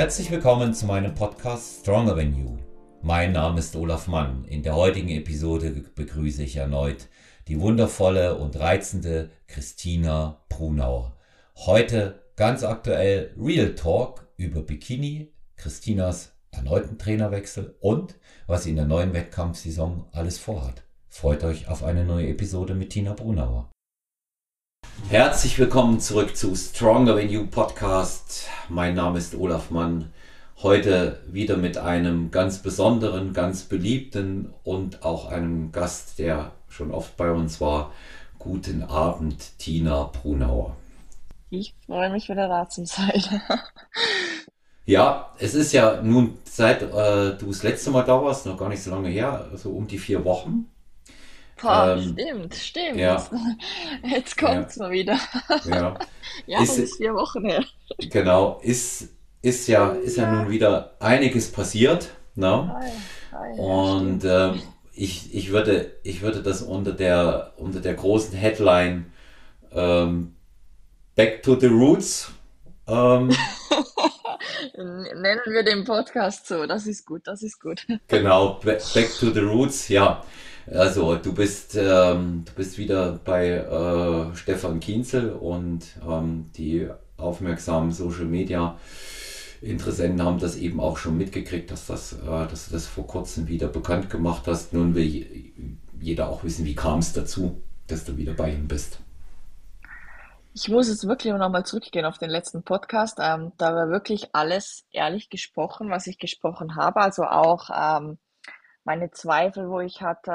Herzlich willkommen zu meinem Podcast Stronger Than You. Mein Name ist Olaf Mann. In der heutigen Episode begrüße ich erneut die wundervolle und reizende Christina Brunauer. Heute ganz aktuell Real Talk über Bikini, Christinas erneuten Trainerwechsel und was sie in der neuen Wettkampfsaison alles vorhat. Freut euch auf eine neue Episode mit Tina Brunauer. Herzlich willkommen zurück zu Stronger Than You Podcast. Mein Name ist Olaf Mann. Heute wieder mit einem ganz besonderen, ganz beliebten und auch einem Gast, der schon oft bei uns war. Guten Abend, Tina Brunauer. Ich freue mich wieder da zu sein. Ja, es ist ja nun seit du das letzte Mal da warst, noch gar nicht so lange her, so um die 4 Wochen. Boah, Ähm, stimmt. ja, Jetzt ja, kommt's mal wieder. ja. Ja, das Ist, ist 4 Wochen her. genau, ist ja nun Ja. wieder einiges passiert, ne? Hi, hi, ja, Und stimmt. ich würde das unter der großen Headline ähm, Back to the Roots, ähm, Nennen wir den Podcast so. Das ist gut, das ist gut. genau, Back to the Roots, ja. Also du bist wieder bei Stefan Kienzel und die aufmerksamen Social Media Interessenten haben das eben auch schon mitgekriegt, dass du das vor kurzem wieder bekannt gemacht hast. Nun will jeder auch wissen, wie kam es dazu, dass du wieder bei ihm bist. Ich muss jetzt wirklich nochmal zurückgehen auf den letzten Podcast. Da war wirklich alles ehrlich gesprochen, was ich gesprochen habe. Also auch meine Zweifel, wo ich hatte,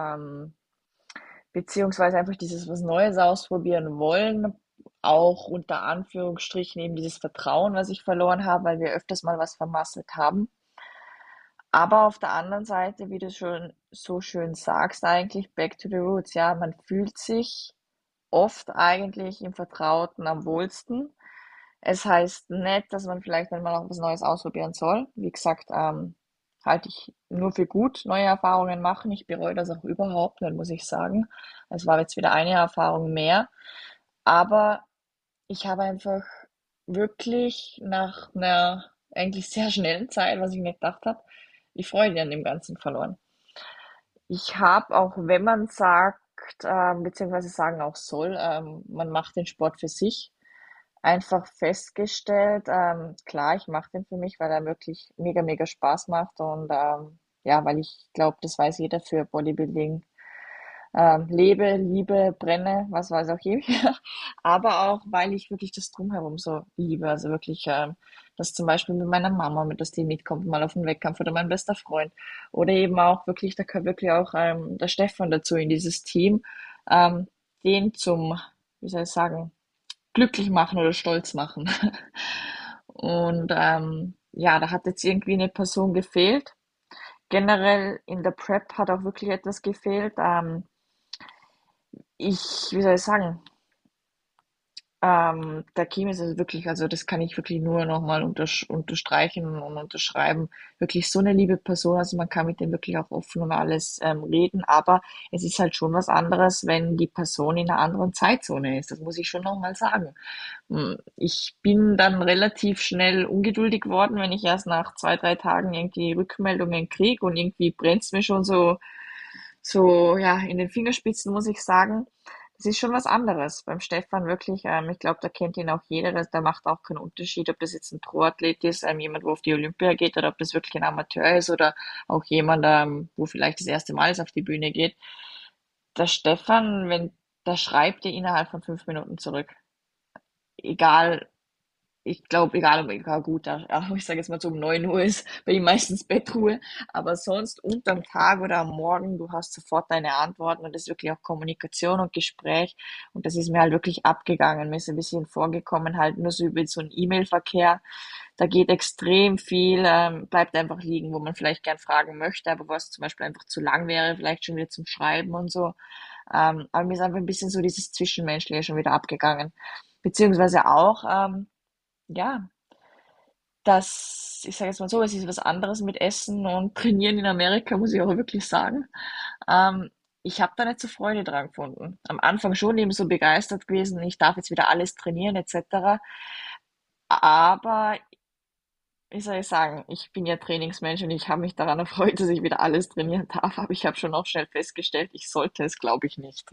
beziehungsweise einfach dieses was Neues ausprobieren wollen, auch unter Anführungsstrichen eben dieses Vertrauen, was ich verloren habe, weil wir öfters mal was vermasselt haben. Aber auf der anderen Seite, wie du schon so schön sagst, eigentlich back to the roots. Ja, man fühlt sich oft eigentlich im Vertrauten am wohlsten. Es heißt nicht, dass man vielleicht einmal auch was Neues ausprobieren soll. Wie gesagt, halte ich nur für gut, neue Erfahrungen machen. Ich bereue das auch überhaupt nicht, muss ich sagen. Es war jetzt wieder eine Erfahrung mehr. Aber ich habe einfach wirklich nach einer eigentlich sehr schnellen Zeit, was ich nicht gedacht habe, die Freude an dem Ganzen verloren. Ich habe auch, wenn man sagt, beziehungsweise sagen auch soll, man macht den Sport für sich, einfach festgestellt, klar, ich mache den für mich, weil er wirklich mega, mega Spaß macht und ja, weil ich glaube, das weiß jeder für Bodybuilding lebe, liebe, brenne, was weiß auch ich. Aber auch, weil ich wirklich das Drumherum so liebe. Also wirklich, dass zum Beispiel mit meiner Mama, mit dass die mitkommt, mal auf den Wettkampf oder mein bester Freund. Oder eben auch wirklich, da gehört wirklich auch der Stefan dazu in dieses Team, ähm, den zum, wie soll ich sagen, glücklich machen oder stolz machen. Und ja, da hat jetzt irgendwie eine Person gefehlt. Generell in der Prep hat auch wirklich etwas gefehlt. Wie soll ich sagen, der Kim ist also wirklich, also das kann ich wirklich nur nochmal unterstreichen und unterschreiben. Wirklich so eine liebe Person, also man kann mit dem wirklich auch offen und alles reden, aber es ist halt schon was anderes, wenn die Person in einer anderen Zeitzone ist. Das muss ich schon nochmal sagen. Ich bin dann relativ schnell ungeduldig geworden, wenn ich erst nach 2, 3 Tagen irgendwie Rückmeldungen kriege und irgendwie brennt's mir schon so ja in den Fingerspitzen, muss ich sagen. Das ist schon was anderes. Beim Stefan wirklich, ich glaube, da kennt ihn auch jeder, der macht auch keinen Unterschied, ob das jetzt ein Pro-Athlet ist, jemand, wo auf die Olympia geht, oder ob das wirklich ein Amateur ist oder auch jemand, wo vielleicht das erste Mal ist auf die Bühne geht. Der Stefan, der schreibt dir innerhalb von 5 Minuten zurück. Egal, ich glaube, egal gut, ich sage jetzt mal so um 9 Uhr ist bei ihm meistens Bettruhe, aber sonst unterm Tag oder am Morgen, du hast sofort deine Antworten und das ist wirklich auch Kommunikation und Gespräch und das ist mir halt wirklich abgegangen. Mir ist ein bisschen vorgekommen, halt nur so über so einen E-Mail-Verkehr. Da geht extrem viel, bleibt einfach liegen, wo man vielleicht gern fragen möchte, aber was zum Beispiel einfach zu lang wäre, vielleicht schon wieder zum Schreiben und so. Aber mir ist einfach ein bisschen so dieses Zwischenmenschliche schon wieder abgegangen. Beziehungsweise auch, ja, ich sage jetzt mal so, es ist was anderes mit Essen und Trainieren in Amerika, muss ich auch wirklich sagen. Ähm, Ich habe da nicht so Freude dran gefunden. Am Anfang schon eben so begeistert gewesen, ich darf jetzt wieder alles trainieren etc. Aber wie soll ich sagen, ich bin ja Trainingsmensch und ich habe mich daran erfreut, dass ich wieder alles trainieren darf, aber ich habe schon auch schnell festgestellt, ich sollte es, glaube ich, nicht.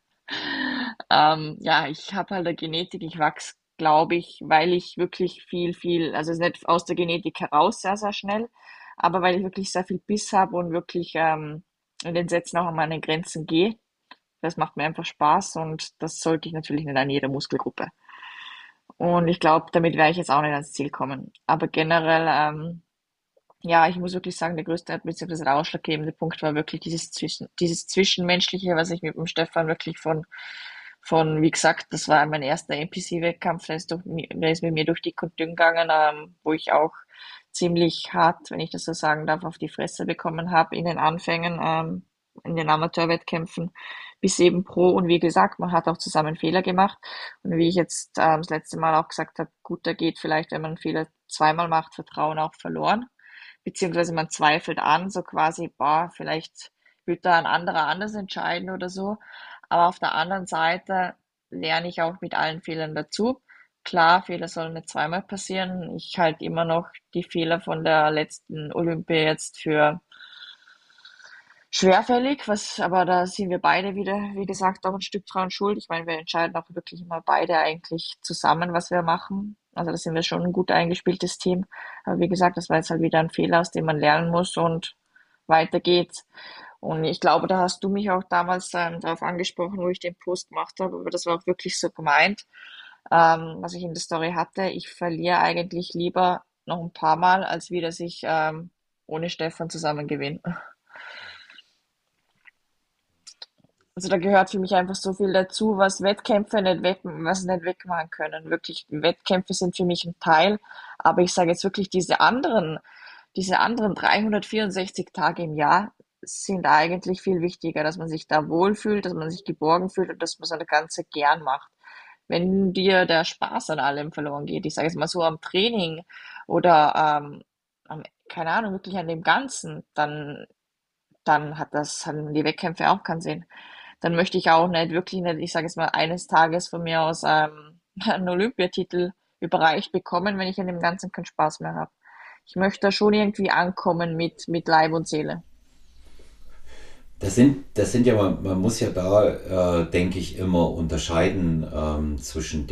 Ja, ich habe halt eine Genetik, ich wachs, glaube ich, weil ich wirklich also es ist nicht aus der Genetik heraus sehr, sehr schnell, aber weil ich wirklich sehr viel Biss habe und wirklich in den Sätzen auch an meine Grenzen gehe. Das macht mir einfach Spaß und das sollte ich natürlich nicht an jeder Muskelgruppe. Und ich glaube, damit werde ich jetzt auch nicht ans Ziel kommen. Aber generell, ja, ich muss wirklich sagen, der größte bzw. der ausschlaggebende Punkt war wirklich dieses Zwischenmenschliche, was ich mit dem Stefan wirklich wie gesagt, das war mein erster NPC-Wettkampf, der ist mit mir durch dick und dünn gegangen, wo ich auch ziemlich hart, wenn ich das so sagen darf, auf die Fresse bekommen habe in den Anfängen, in den Amateurwettkämpfen bis eben Pro. Und wie gesagt, man hat auch zusammen Fehler gemacht. Und wie ich jetzt das letzte Mal auch gesagt habe, gut, da geht vielleicht, wenn man einen Fehler zweimal macht, Vertrauen auch verloren. Beziehungsweise man zweifelt an, so quasi, boah, vielleicht wird da ein anderer anders entscheiden oder so. Aber auf der anderen Seite lerne ich auch mit allen Fehlern dazu. Klar, Fehler sollen nicht zweimal passieren. Ich halte immer noch die Fehler von der letzten Olympia jetzt für schwerfällig, aber da sind wir beide wieder, wie gesagt, auch ein Stück dran schuld. Ich meine, wir entscheiden auch wirklich immer beide eigentlich zusammen, was wir machen. Also da sind wir schon ein gut eingespieltes Team. Aber wie gesagt, das war jetzt halt wieder ein Fehler, aus dem man lernen muss und weiter geht's. Und ich glaube, da hast du mich auch damals darauf angesprochen, wo ich den Post gemacht habe, aber das war auch wirklich so gemeint, was ich in der Story hatte. Ich verliere eigentlich lieber noch ein paar Mal, als wie dass ich ohne Stefan zusammen gewinne. Also da gehört für mich einfach so viel dazu, was nicht wegmachen können. Wirklich, Wettkämpfe sind für mich ein Teil, aber ich sage jetzt wirklich, diese anderen 364 Tage im Jahr sind eigentlich viel wichtiger, dass man sich da wohlfühlt, dass man sich geborgen fühlt und dass man so das Ganze gern macht. Wenn dir der Spaß an allem verloren geht, ich sage jetzt mal so am Training oder keine Ahnung, wirklich an dem Ganzen, dann haben die Wettkämpfe auch keinen Sinn. Dann möchte ich auch nicht, wirklich nicht, ich sage jetzt mal, eines Tages von mir aus einen Olympiatitel überreicht bekommen, wenn ich an dem Ganzen keinen Spaß mehr habe. Ich möchte da schon irgendwie ankommen mit Leib und Seele. Das sind ja, man muss ja da, denke ich, immer unterscheiden zwischen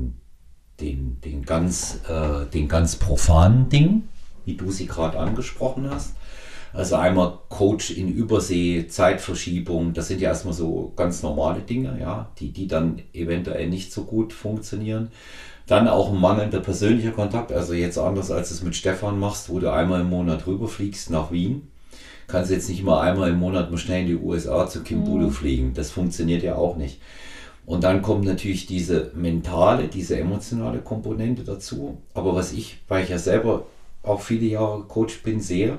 den ganz profanen Dingen, wie du sie gerade angesprochen hast. Also einmal Coach in Übersee, Zeitverschiebung, das sind ja erstmal so ganz normale Dinge, ja, die dann eventuell nicht so gut funktionieren. Dann auch ein mangelnder persönlicher Kontakt, also jetzt anders als du es mit Stefan machst, wo du einmal im Monat rüberfliegst nach Wien. Kannst jetzt nicht mal einmal im Monat mal schnell in die USA zu Kim Bulu Mhm. fliegen. Das funktioniert ja auch nicht. Und dann kommt natürlich diese mentale, diese emotionale Komponente dazu. Aber was ich, weil ich ja selber auch viele Jahre Coach bin, sehe,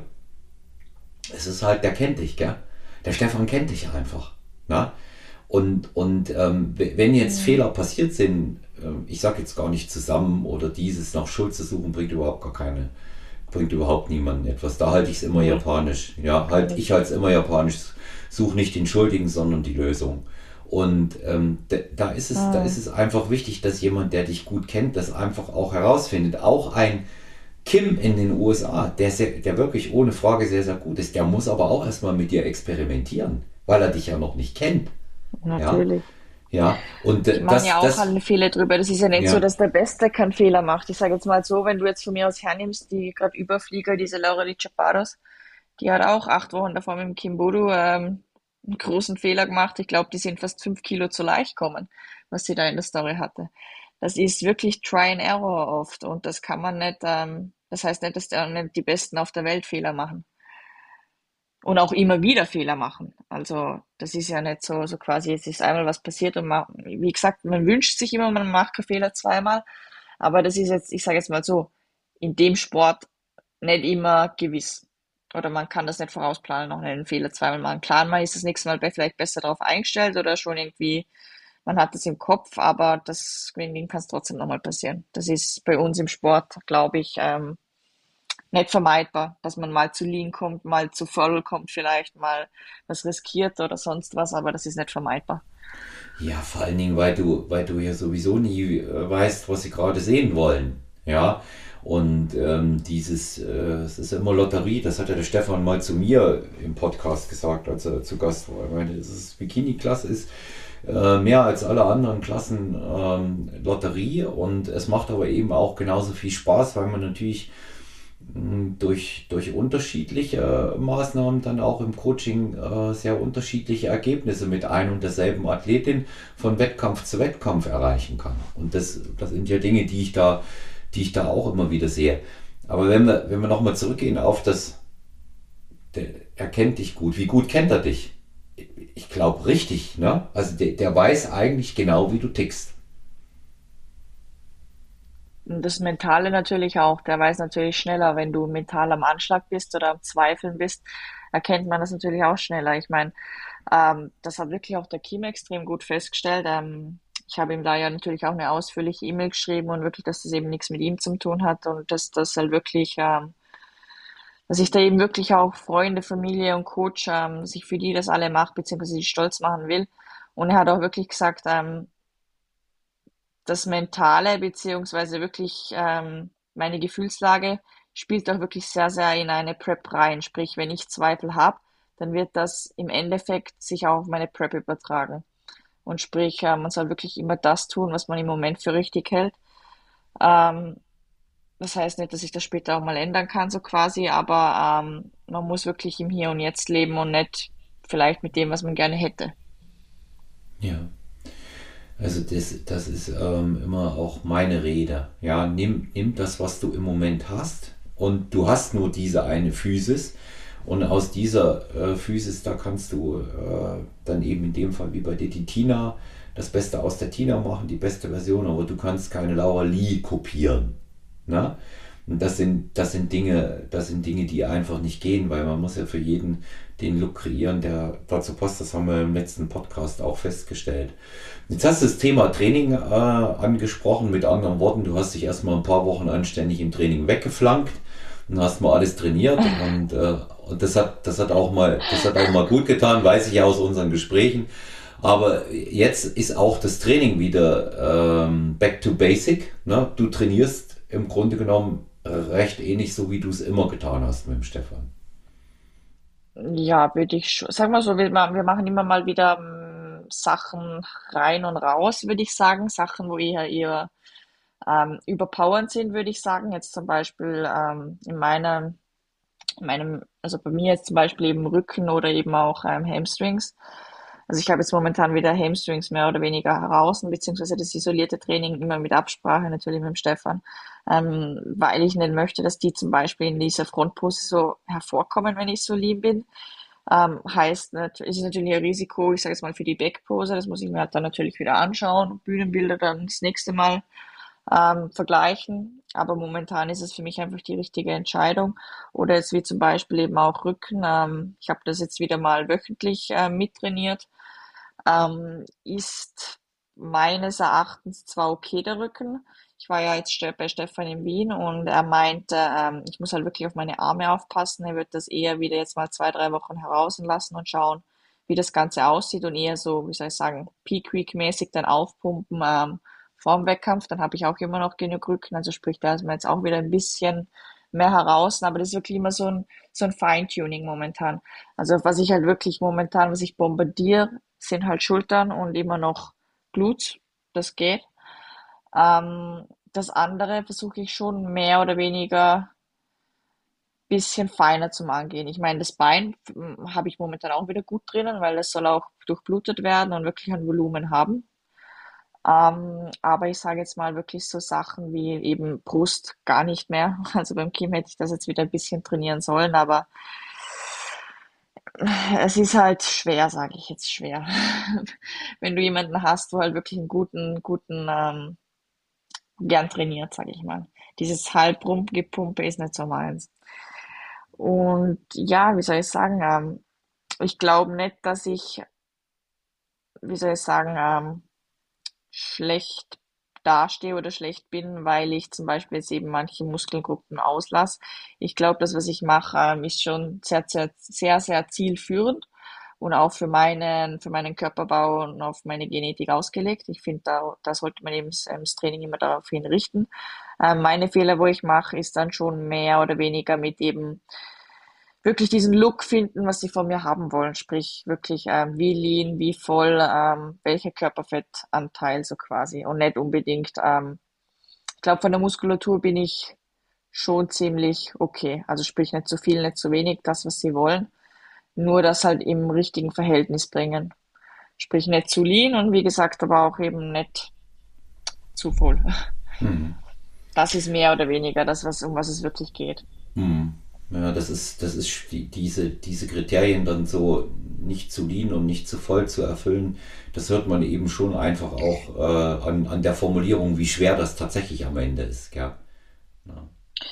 es ist halt, der kennt dich, gell? Der Stefan kennt dich einfach. Na? Und wenn jetzt Mhm. Fehler passiert sind, ich sage jetzt gar nicht zusammen oder dieses nach Schuld zu suchen, bringt überhaupt niemanden etwas. Da halte ich es immer Nee, japanisch. Ja, gar ich nicht. halte es immer japanisch. Such nicht den Schuldigen, sondern die Lösung. Und da ist Mhm. es einfach wichtig, dass jemand, der dich gut kennt, das einfach auch herausfindet. Auch ein Kim in den USA, der wirklich ohne Frage sehr, sehr gut ist, der muss aber auch erstmal mit dir experimentieren, weil er dich ja noch nicht kennt. Ja, Natürlich. ja. Und Die machen ja auch alle Fehler drüber. Das ist ja nicht so, ja, dass der Beste keinen Fehler macht. Ich sage jetzt mal so, wenn du jetzt von mir aus hernimmst, die gerade Überflieger, diese Laura Di Chaparos, die hat auch 8 Wochen davor mit dem Kimbodu einen großen Fehler gemacht. Ich glaube, die sind fast 5 Kilo zu leicht gekommen, was sie da in der Story hatte. Das ist wirklich Try and Error oft und das kann man nicht, das heißt nicht, dass da nicht die Besten auf der Welt Fehler machen und auch immer wieder Fehler machen. Also das ist ja nicht so quasi, es ist einmal was passiert und wie gesagt, man wünscht sich immer, man macht keinen Fehler zweimal, aber das ist jetzt, ich sage jetzt mal so, in dem Sport nicht immer gewiss. Oder man kann das nicht vorausplanen, noch einen Fehler zweimal machen. Klar, man ist das nächste Mal vielleicht besser darauf eingestellt oder schon irgendwie, man hat das im Kopf, aber das irgendwie kann es trotzdem nochmal passieren. Das ist bei uns im Sport, glaube ich, nicht vermeidbar, dass man mal zu lean kommt, mal zu voll kommt, vielleicht mal was riskiert oder sonst was, aber das ist nicht vermeidbar. ja, vor allen Dingen, weil du ja sowieso nie weißt, was sie gerade sehen wollen. Ja. Und es ist immer Lotterie, das hat ja der Stefan mal zu mir im Podcast gesagt, als er zu Gast war. Ich meine, Bikini-Klasse ist mehr als alle anderen Klassen Lotterie, und es macht aber eben auch genauso viel Spaß, weil man natürlich durch unterschiedliche Maßnahmen dann auch im Coaching sehr unterschiedliche Ergebnisse mit ein und derselben Athletin von Wettkampf zu Wettkampf erreichen kann. Und das sind ja Dinge, die ich da auch immer wieder sehe. Aber wenn wir nochmal zurückgehen auf er kennt dich gut. Wie gut kennt er dich? Ich glaube richtig, ne? Also der weiß eigentlich genau, wie du tickst. Und das Mentale natürlich auch. Der weiß natürlich schneller, wenn du mental am Anschlag bist oder am Zweifeln bist, erkennt man das natürlich auch schneller. Ich meine, das hat wirklich auch der Kim extrem gut festgestellt. Ich habe ihm da ja natürlich auch eine ausführliche E-Mail geschrieben und wirklich, dass das eben nichts mit ihm zu tun hat und dass das halt wirklich, dass ich da eben wirklich auch Freunde, Familie und Coach, dass ich für die das alle mache, beziehungsweise die stolz machen will. Und er hat auch wirklich gesagt, das Mentale beziehungsweise wirklich meine Gefühlslage spielt auch wirklich sehr, sehr in eine Prep rein. Sprich, wenn ich Zweifel habe, dann wird das im Endeffekt sich auch auf meine Prep übertragen. Und sprich, man soll wirklich immer das tun, was man im Moment für richtig hält. Ähm, Das heißt nicht, dass ich das später auch mal ändern kann, so quasi, aber man muss wirklich im Hier und Jetzt leben und nicht vielleicht mit dem, was man gerne hätte. Ja. Also das ist immer auch meine Rede. Ja, nimm das, was du im Moment hast, und du hast nur diese eine Physis, und aus dieser Physis, da kannst du dann eben in dem Fall wie bei dir die Tina, das Beste aus der Tina machen, die beste Version, aber du kannst keine Laura Lee kopieren. Ne? Und das sind Dinge, die einfach nicht gehen, weil man muss ja für jeden den Look kreieren, der dazu passt. Das haben wir im letzten Podcast auch festgestellt. Jetzt hast du das Thema Training angesprochen. Mit anderen Worten, du hast dich erstmal ein paar Wochen anständig im Training weggeflankt und hast mal alles trainiert, und das hat auch mal gut getan, weiß ich ja aus unseren Gesprächen. Aber jetzt ist auch das Training wieder back to basic. Ne? Du trainierst im Grunde genommen recht ähnlich, so wie du es immer getan hast mit dem Stefan. Ja, würde ich schon. Sag mal so, wir machen immer mal wieder Sachen rein und raus, würde ich sagen. Sachen, wo eher überpowernd sind, würde ich sagen. Jetzt zum Beispiel also bei mir jetzt zum Beispiel eben Rücken oder eben auch Hamstrings. Also ich habe jetzt momentan wieder Hamstrings mehr oder weniger heraus, beziehungsweise das isolierte Training immer mit Absprache natürlich mit dem Stefan, weil ich nicht möchte, dass die zum Beispiel in dieser Frontpose so hervorkommen, wenn ich so lieb bin. Heißt, ist natürlich ein Risiko, ich sage jetzt mal für die Backpose, das muss ich mir halt dann natürlich wieder anschauen, Bühnenbilder dann das nächste Mal vergleichen. Aber momentan ist es für mich einfach die richtige Entscheidung. Oder jetzt wie zum Beispiel eben auch Rücken. Ich habe das jetzt wieder mal wöchentlich mittrainiert. Ist meines Erachtens zwar okay, der Rücken. Ich war ja jetzt bei Stefan in Wien und er meinte, ich muss halt wirklich auf meine Arme aufpassen. Er wird das eher wieder jetzt mal 2, 3 Wochen herauslassen lassen und schauen, wie das Ganze aussieht und eher so, wie soll ich sagen, Peak Week mäßig dann aufpumpen vorm Wettkampf. Dann habe ich auch immer noch genug Rücken. Also sprich, da ist mir jetzt auch wieder ein bisschen mehr heraus. Aber das ist wirklich immer so ein Feintuning momentan. Also was ich halt wirklich momentan, was ich bombardiere, sind halt Schultern und immer noch Glutes. Das geht. Das andere versuche ich schon mehr oder weniger bisschen feiner zum Angehen. Ich meine, das Bein habe ich momentan auch wieder gut drinnen, weil das soll auch durchblutet werden und wirklich ein Volumen haben. Aber ich sage jetzt mal wirklich so Sachen wie eben Brust gar nicht mehr. Also beim Kim hätte ich das jetzt wieder ein bisschen trainieren sollen, aber es ist halt schwer, sage ich jetzt schwer. Wenn du jemanden hast, wo halt wirklich einen guten, gern trainiert, sage ich mal. Dieses Halbrumgepumpe ist nicht so meins. Und ja, wie soll ich sagen, ich glaube nicht, dass ich, wie soll ich sagen, schlecht dastehe oder schlecht bin, weil ich zum Beispiel jetzt eben manche Muskelgruppen auslasse. Ich glaube, das, was ich mache, ist schon sehr, sehr, sehr, sehr zielführend und auch für meinen Körperbau und auf meine Genetik ausgelegt. Ich finde, da sollte man eben das Training immer darauf hinrichten. Meine Fehler, wo ich mache, ist dann schon mehr oder weniger mit eben wirklich diesen Look finden, was sie von mir haben wollen. Sprich, wirklich, wie lean, wie voll, welcher Körperfettanteil so quasi. Und nicht unbedingt, ich glaube, von der Muskulatur bin ich schon ziemlich okay. Also sprich, nicht zu viel, nicht zu wenig, das, was sie wollen. Nur das halt im richtigen Verhältnis bringen. Sprich, nicht zu lean und wie gesagt, aber auch eben nicht zu voll. Hm. Das ist mehr oder weniger das, um was es wirklich geht. Hm. Ja, das ist diese Kriterien dann so nicht zu lean und nicht zu voll zu erfüllen, das hört man eben schon einfach auch an der Formulierung, wie schwer das tatsächlich am Ende ist, ja. Ja.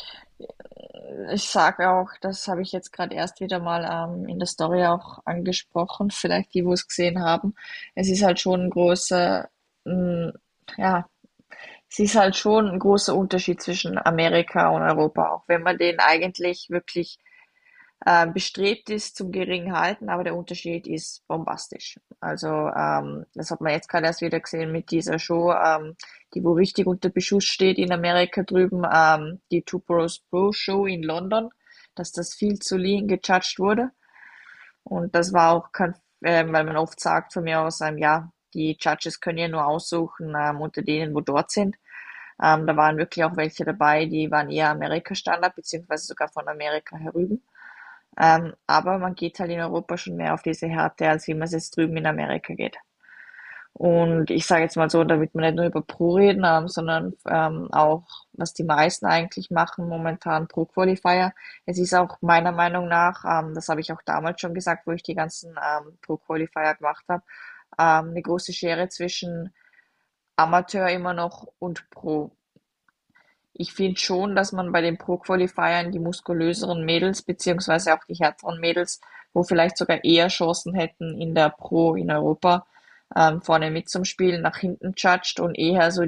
Ich sage auch, das habe ich jetzt gerade erst wieder mal in der Story auch angesprochen, vielleicht die, wo es gesehen haben. Es ist halt schon ein großer, mm, ja, es ist halt schon ein großer Unterschied zwischen Amerika und Europa, auch wenn man den eigentlich wirklich bestrebt ist zum geringen Halten, aber der Unterschied ist bombastisch. Also das hat man jetzt gerade erst wieder gesehen mit dieser Show, die wo richtig unter Beschuss steht in Amerika drüben, die Two Bros Pro Show in London, dass das viel zu lean gejudged wurde. Und das war auch kein, weil man oft sagt von mir aus, ja, die Judges können ja nur aussuchen unter denen, wo dort sind. Da waren wirklich auch welche dabei, die waren eher Amerika-Standard, beziehungsweise sogar von Amerika herüben. Aber man geht halt in Europa schon mehr auf diese Härte, als wie man es jetzt drüben in Amerika geht. Und ich sage jetzt mal so, damit wir nicht nur über Pro reden, sondern auch, was die meisten eigentlich machen momentan Pro Qualifier. Es ist auch meiner Meinung nach, das habe ich auch damals schon gesagt, wo ich die ganzen Pro Qualifier gemacht habe, eine große Schere zwischen Amateur immer noch und Pro. Ich finde schon, dass man bei den Pro-Qualifiern die muskulöseren Mädels, beziehungsweise auch die härteren Mädels, wo vielleicht sogar eher Chancen hätten in der Pro in Europa, vorne mit zum Spielen, nach hinten judged und eher so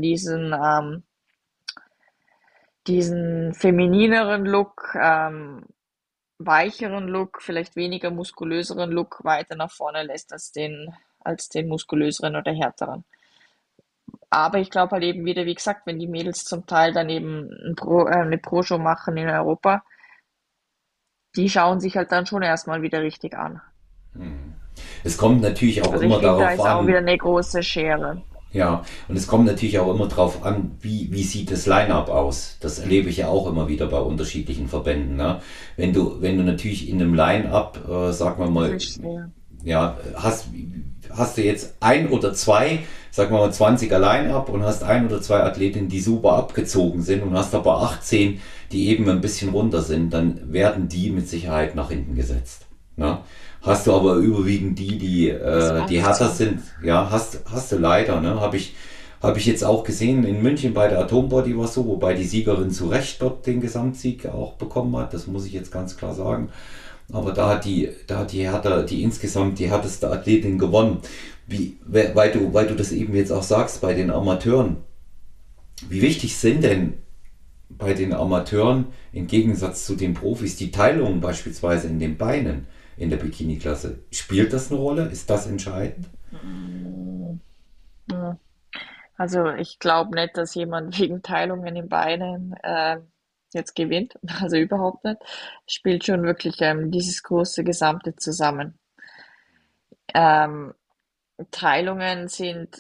diesen feminineren Look, weicheren Look, vielleicht weniger muskulöseren Look weiter nach vorne lässt als den muskulöseren oder härteren. Aber ich glaube halt eben wieder, wie gesagt, wenn die Mädels zum Teil dann eben eine Pro-Show machen in Europa, die schauen sich halt dann schon erstmal wieder richtig an. Es kommt natürlich auch Also ich immer finde, da darauf ist auch wieder an, eine große Schere. ja, und es kommt natürlich auch immer darauf an, wie sieht das Line-up aus. Das erlebe ich ja auch immer wieder bei unterschiedlichen Verbänden. Ne? Wenn du natürlich in einem Line-up, sagen wir Das mal, ist schwer. ja, hast du jetzt ein oder zwei, sagen wir mal 20er Line-up und hast ein oder zwei Athletinnen, die super abgezogen sind und hast aber 18, die eben ein bisschen runter sind, dann werden die mit Sicherheit nach hinten gesetzt. Ne? Hast du aber überwiegend Das die oft härter so. sind, ja, hast du leider, ne? Habe ich jetzt auch gesehen in München bei der Atombody war so, wobei die Siegerin zu Recht dort den Gesamtsieg auch bekommen hat, das muss ich jetzt ganz klar sagen. Aber da hat die Hertha, die insgesamt die härteste Athletin gewonnen. Weil du das eben jetzt auch sagst bei den Amateuren. Wie wichtig sind denn bei den Amateuren im Gegensatz zu den Profis die Teilungen beispielsweise in den Beinen in der Bikini-Klasse? Spielt das eine Rolle? Ist das entscheidend? Mm, ja. Also ich glaube nicht, dass jemand wegen Teilungen in Beinen jetzt gewinnt. Also überhaupt nicht. Spielt schon wirklich dieses große Gesamte zusammen. Ähm, Teilungen sind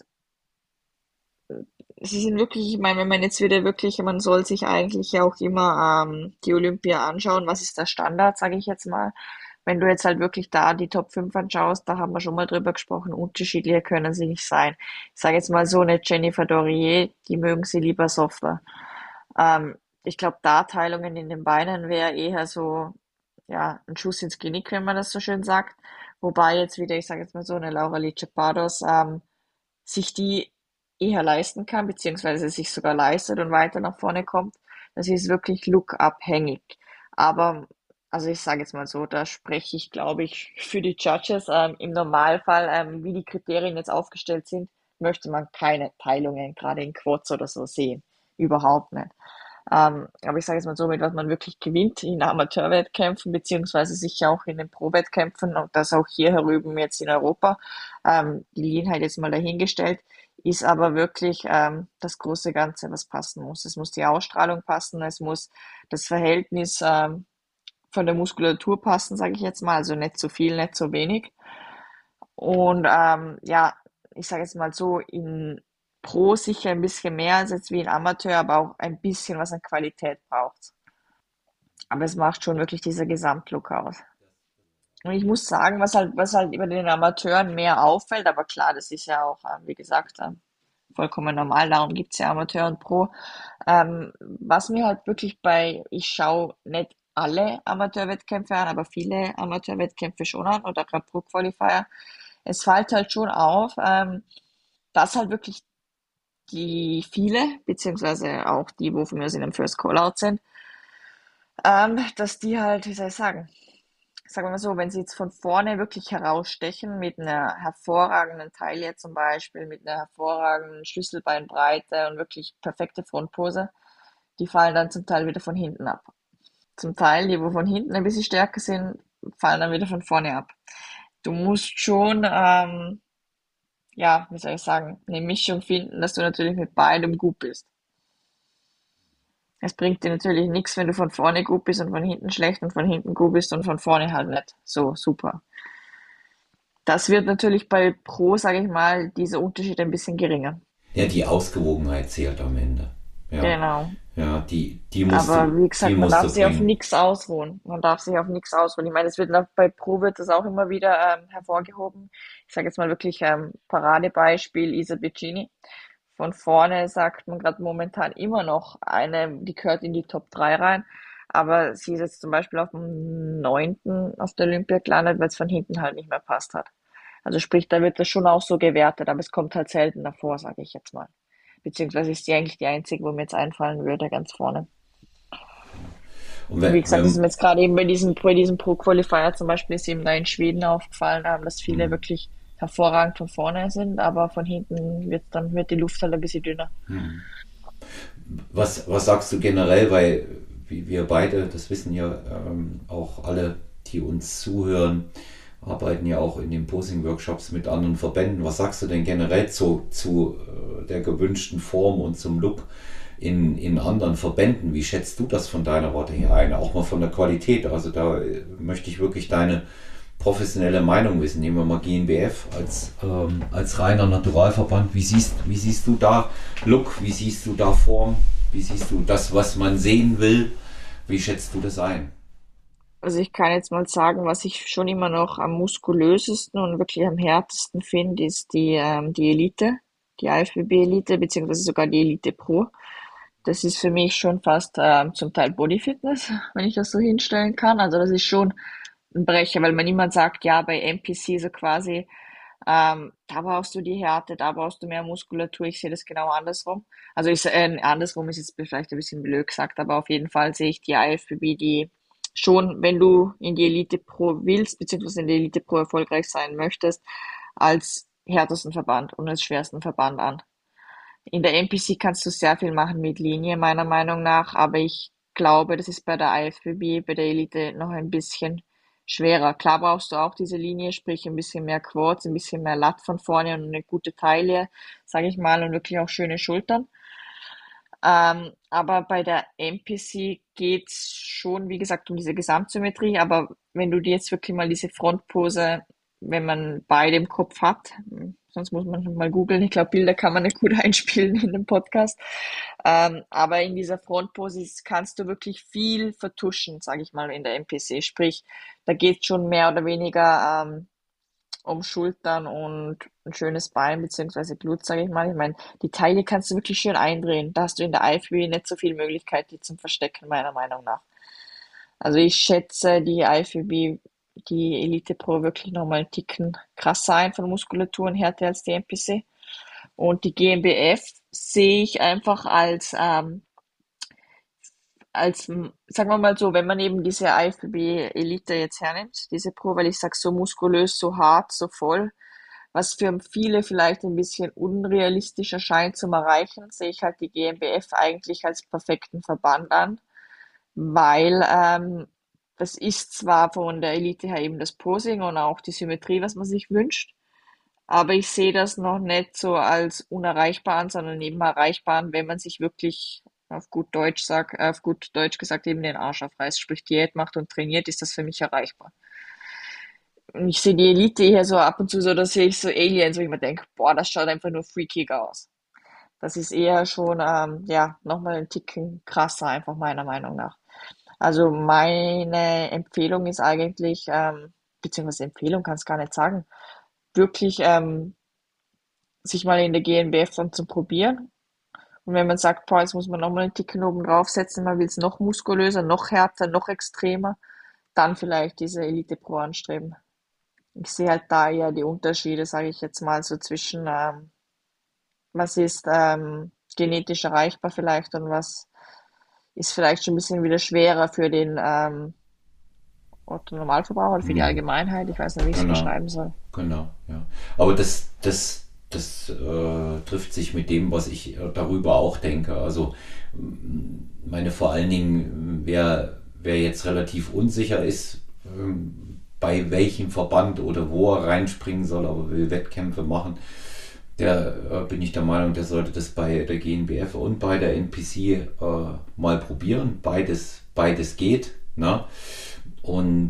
Sie sind wirklich, ich meine, wenn man jetzt wieder wirklich, man soll sich eigentlich auch immer die Olympia anschauen, was ist der Standard, sage ich jetzt mal. Wenn du jetzt halt wirklich da die Top 5 anschaust, da haben wir schon mal drüber gesprochen, unterschiedlicher können sie nicht sein. Ich sage jetzt mal so eine Jennifer Dorier, die mögen sie lieber softer. Ich glaube, da Teilungen in den Beinen wäre eher so, ja, ein Schuss ins Genick, wenn man das so schön sagt. Wobei jetzt wieder, ich sage jetzt mal so, eine Laura Chapados, sich die eher leisten kann, beziehungsweise sich sogar leistet und weiter nach vorne kommt. Das ist wirklich look-abhängig. Aber, also ich sage jetzt mal so, da spreche ich, glaube ich, für die Judges. Im Normalfall, wie die Kriterien jetzt aufgestellt sind, möchte man keine Teilungen, gerade in Quads oder so, sehen. Überhaupt nicht. Aber ich sage jetzt mal so, mit was man wirklich gewinnt in Amateurwettkämpfen, beziehungsweise sicher auch in den Pro-Wettkämpfen und das auch hier herüben jetzt in Europa, die Lean halt jetzt mal dahingestellt, ist aber wirklich das große Ganze, was passen muss. Es muss die Ausstrahlung passen, es muss das Verhältnis von der Muskulatur passen, sage ich jetzt mal, also nicht zu viel, nicht zu wenig. Und ja, ich sage jetzt mal so, in Pro sicher ein bisschen mehr als jetzt wie in Amateur, aber auch ein bisschen was an Qualität braucht. Aber es macht schon wirklich dieser Gesamtlook aus. Und ich muss sagen, was halt über den Amateuren mehr auffällt, aber klar, das ist ja auch, wie gesagt, vollkommen normal, darum gibt's ja Amateur und Pro. Was mir halt wirklich ich schaue nicht alle Amateurwettkämpfe an, aber viele Amateurwettkämpfe schon an oder gerade Pro-Qualifier. Es fällt halt schon auf, dass halt wirklich die viele, beziehungsweise auch die, wo von mir aus in einem First Callout sind, dass die halt, wie soll ich sagen wir mal so, wenn sie jetzt von vorne wirklich herausstechen mit einer hervorragenden Taille zum Beispiel, mit einer hervorragenden Schlüsselbeinbreite und wirklich perfekte Frontpose, die fallen dann zum Teil wieder von hinten ab. Zum Teil, die wo von hinten ein bisschen stärker sind, fallen dann wieder von vorne ab. Du musst schon, ja, wie soll ich sagen, eine Mischung finden, dass du natürlich mit beidem gut bist. Es bringt dir natürlich nichts, wenn du von vorne gut bist und von hinten schlecht und von hinten gut bist und von vorne halt nicht so super. Das wird natürlich bei Pro, sage ich mal, dieser Unterschied ein bisschen geringer. Ja, die Ausgewogenheit zählt am Ende. Ja, Genau. ja, Aber wie die gesagt, man musst darf du sich auf bringen. nichts ausruhen. Man darf sich auf nichts ausruhen. Ich meine, bei Pro wird das auch immer wieder hervorgehoben. Ich sage jetzt mal wirklich Paradebeispiel Isa Piccini. Von vorne sagt man gerade momentan immer noch die gehört in die Top 3 rein. Aber sie ist jetzt zum Beispiel auf dem 9. auf der Olympia gelandet, weil es von hinten halt nicht mehr passt hat. Also sprich, da wird das schon auch so gewertet, aber es kommt halt selten davor, sage ich jetzt mal. Beziehungsweise ist sie eigentlich die einzige, wo mir jetzt einfallen würde, ganz vorne. Und Und wie gesagt, das ist mir jetzt gerade eben bei diesem Pro-Qualifier zum Beispiel ist eben da in Schweden aufgefallen, dass viele wirklich hervorragend von vorne sind, aber von hinten wird die Luft halt ein bisschen dünner. was sagst du generell, weil wir beide, das wissen ja auch alle, die uns zuhören, arbeiten ja auch in den Posing-Workshops mit anderen Verbänden. Was sagst du denn generell zu der gewünschten Form und zum Look in anderen Verbänden? Wie schätzt du das von deiner Warte her ein? Auch mal von der Qualität. Also da möchte ich wirklich deine professionelle Meinung wissen. Nehmen wir mal GNBF als reiner Naturalverband. Wie siehst du da Look? Wie siehst du da Form? Wie siehst du das, was man sehen will? Wie schätzt du das ein? Also ich kann jetzt mal sagen, was ich schon immer noch am muskulösesten und wirklich am härtesten finde, ist die Elite, die IFBB Elite, beziehungsweise sogar die Elite Pro. Das ist für mich schon fast zum Teil Bodyfitness, wenn ich das so hinstellen kann. Also das ist schon ein Brecher, weil man immer sagt, ja, bei NPC so quasi, da brauchst du die Härte, da brauchst du mehr Muskulatur. Ich sehe das genau andersrum. Also andersrum ist jetzt vielleicht ein bisschen blöd gesagt, aber auf jeden Fall sehe ich die IFBB, die schon, wenn du in die Elite Pro willst, beziehungsweise in die Elite Pro erfolgreich sein möchtest, als härtesten Verband und als schwersten Verband an. In der NPC kannst du sehr viel machen mit Linie, meiner Meinung nach, aber ich glaube, das ist bei der IFBB, bei der Elite noch ein bisschen schwerer. Klar brauchst du auch diese Linie, sprich ein bisschen mehr Quads, ein bisschen mehr Lat von vorne und eine gute Taille, sage ich mal, und wirklich auch schöne Schultern. Aber bei der NPC geht's schon, wie gesagt, um diese Gesamtsymmetrie. Aber wenn du dir jetzt wirklich mal diese Frontpose, wenn man beide im Kopf hat, sonst muss man mal googeln. Ich glaube, Bilder kann man nicht gut einspielen in dem Podcast. Aber in dieser Frontpose kannst du wirklich viel vertuschen, sage ich mal, in der NPC. Sprich, da geht schon mehr oder weniger um Schultern und ein schönes Bein beziehungsweise Glut, sage ich mal. Ich meine, die Taille kannst du wirklich schön eindrehen. Da hast du in der IFBB nicht so viel Möglichkeit, die zum Verstecken, meiner Meinung nach. Also ich schätze die IFBB, die Elite Pro wirklich nochmal einen Ticken krasser ein von Muskulatur und Härte als die NPC. Und die GmbF sehe ich einfach sagen wir mal so, wenn man eben diese IFBB Elite jetzt hernimmt, diese Pro, weil ich sag so muskulös, so hart, so voll, was für viele vielleicht ein bisschen unrealistisch erscheint zum Erreichen, sehe ich halt die GmbF eigentlich als perfekten Verband an, weil das ist zwar von der Elite her eben das Posing und auch die Symmetrie, was man sich wünscht, aber ich sehe das noch nicht so als unerreichbar an, sondern eben erreichbar an, wenn man sich wirklich auf gut Deutsch gesagt eben den Arsch aufreißt, sprich Diät macht und trainiert, ist das für mich erreichbar. Und ich sehe die Elite eher so ab und zu so, da sehe ich so Aliens, wo ich mir denke, boah, das schaut einfach nur freakig aus. Das ist eher schon, ja, nochmal ein Ticken krasser, einfach meiner Meinung nach. Also meine Empfehlung ist eigentlich, beziehungsweise Empfehlung kann es gar nicht sagen, wirklich sich mal in der GNBF dann zu probieren. Und wenn man sagt, boah, jetzt muss man nochmal einen Ticken oben draufsetzen, man will es noch muskulöser, noch härter, noch extremer, dann vielleicht diese Elite Pro anstreben. Ich sehe halt da eher die Unterschiede, sage ich jetzt mal, so zwischen, was ist genetisch erreichbar vielleicht und was ist vielleicht schon ein bisschen wieder schwerer für den Otto Normalverbraucher oder für die Hm. Allgemeinheit. Ich weiß nicht, wie ich es Genau, beschreiben soll. genau, ja. Aber das trifft sich mit dem, was ich darüber auch denke. Also meine vor allen Dingen, wer jetzt relativ unsicher ist, bei welchem Verband oder wo er reinspringen soll, aber will Wettkämpfe machen, der bin ich der Meinung, der sollte das bei der GNBF und bei der NPC mal probieren. Beides geht. Ne? Und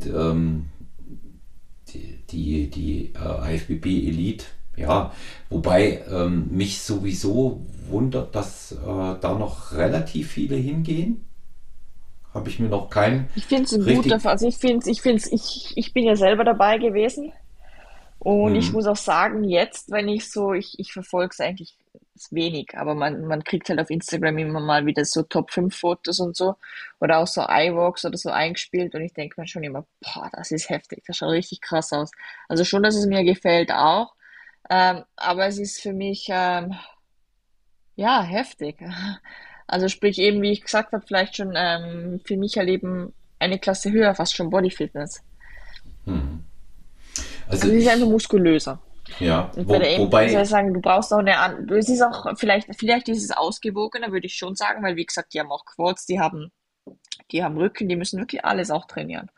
die IFBB Elite, ja, wobei mich sowieso wundert, dass da noch relativ viele hingehen. Habe ich mir noch keinen Ich finde es ein guter, richtig. also ich bin ja selber dabei gewesen und ich Hm, muss auch sagen, jetzt, wenn ich so, ich verfolge es eigentlich wenig, aber man kriegt halt auf Instagram immer mal wieder so Top 5 Fotos und so oder auch so iVlogs oder so eingespielt und ich denke mir schon immer, boah, das ist heftig, das schaut richtig krass aus. Also schon, dass es mir gefällt auch, aber es ist für mich, ja, heftig. Also sprich eben, wie ich gesagt habe, vielleicht schon für mich halt eben eine Klasse höher, fast schon Bodyfitness. also Also sie ist einfach ich, muskulöser. ja, Und bei der MP soll wobei, ich sagen, du brauchst auch es ist auch vielleicht ist es ausgewogener, würde ich schon sagen, weil wie gesagt, die haben auch Quads, die haben Rücken, die müssen wirklich alles auch trainieren.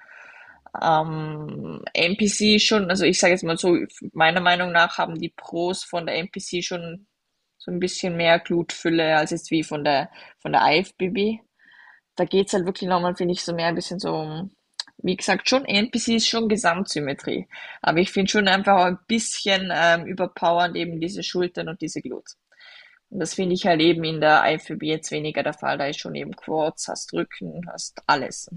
NPC schon, also ich sage jetzt mal so, meiner Meinung nach haben die Pros von der NPC schon so ein bisschen mehr Glutfülle als jetzt wie von der IFBB. Da geht's halt wirklich nochmal, finde ich, so mehr ein bisschen so um, wie gesagt, schon NPC ist schon Gesamtsymmetrie. Aber ich finde schon einfach auch ein bisschen überpowernd eben diese Schultern und diese Glutes. Und das finde ich halt eben in der IFBB jetzt weniger der Fall. Da ist schon eben Quads, hast Rücken, hast alles.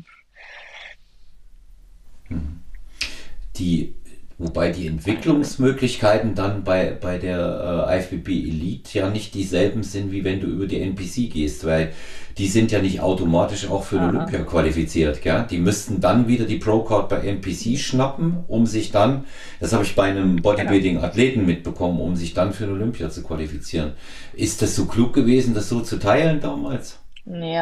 die, wobei die Entwicklungsmöglichkeiten dann bei der IFBB Elite ja nicht dieselben sind, wie wenn du über die NPC gehst, weil die sind ja nicht automatisch auch für Ah, Olympia qualifiziert. Gell? Die müssten dann wieder die Pro-Card bei NPC schnappen, um sich dann, das habe ich bei einem genau. Bodybuilding-Athleten mitbekommen, um sich dann für Olympia zu qualifizieren. Ist das so klug gewesen, das so zu teilen damals? Nee,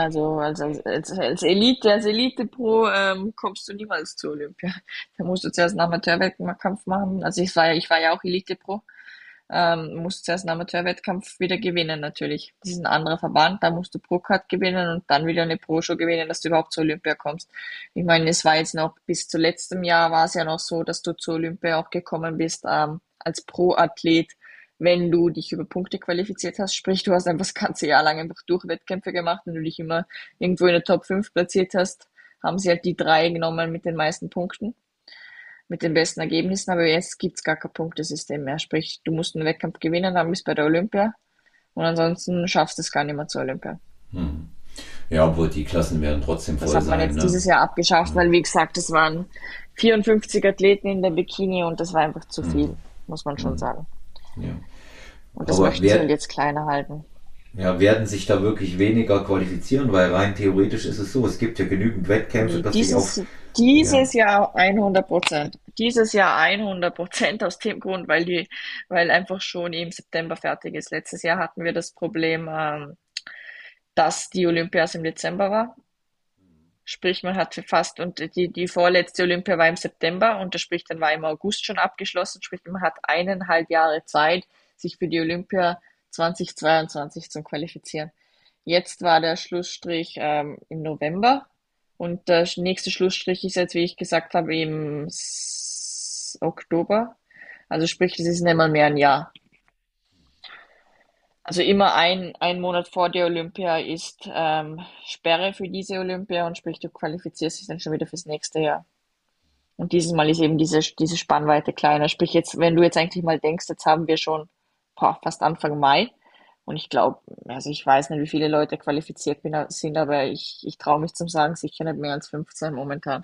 als Elite Pro kommst du niemals zu Olympia. Da musst du zuerst einen Amateurwettkampf machen. Also ich war ja auch Elite Pro. Musst zuerst einen Amateurwettkampf wieder gewinnen natürlich. Das ist ein anderer Verband, da musst du Pro-Card gewinnen und dann wieder eine Pro-Show gewinnen, dass du überhaupt zur Olympia kommst. Ich meine, es war jetzt noch bis zu letztem Jahr war es ja noch so, dass du zur Olympia auch gekommen bist als Pro-Athlet, wenn du dich über Punkte qualifiziert hast. Sprich, du hast einfach das ganze Jahr lang einfach durch Wettkämpfe gemacht und du dich immer irgendwo in der Top 5 platziert hast, haben sie halt die drei genommen mit den meisten Punkten, mit den besten Ergebnissen, aber jetzt gibt's gar kein Punktesystem mehr. Sprich, du musst einen Wettkampf gewinnen, dann bist du bei der Olympia und ansonsten schaffst du es gar nicht mehr zur Olympia. Ja, obwohl die Klassen werden trotzdem Das voll hat man sein, jetzt ne? dieses Jahr abgeschafft, weil wie gesagt, es waren 54 Athleten in der Bikini und das war einfach zu viel, muss man schon sagen. Ja. Und das Aber möchten sie halt jetzt kleiner halten. werden sich da wirklich weniger qualifizieren, weil rein theoretisch ist es so, es gibt ja genügend Wettkämpfe, Nee, dass sich auf, ja, dieses Jahr 100%. Dieses Jahr 100% aus dem Grund, weil einfach schon im September fertig ist. Letztes Jahr hatten wir das Problem, dass die Olympias im Dezember war. Sprich, man hat fast, und die vorletzte Olympia war im September und das sprich, dann war im August schon abgeschlossen. Sprich, man hat 1,5 Jahre Zeit, sich für die Olympia 2022 zu qualifizieren. Jetzt war der Schlussstrich im November und der nächste Schlussstrich ist jetzt, wie ich gesagt habe, im Oktober. Also sprich, das ist nicht mal mehr ein Jahr. Also immer ein Monat vor der Olympia ist Sperre für diese Olympia und sprich, du qualifizierst dich dann schon wieder fürs nächste Jahr. Und dieses Mal ist eben diese Spannweite kleiner. Sprich, jetzt, wenn du jetzt eigentlich mal denkst, jetzt haben wir schon fast Anfang Mai. Und ich glaube, also ich weiß nicht, wie viele Leute qualifiziert sind, aber ich traue mich zum Sagen, sicher nicht mehr als 15 momentan.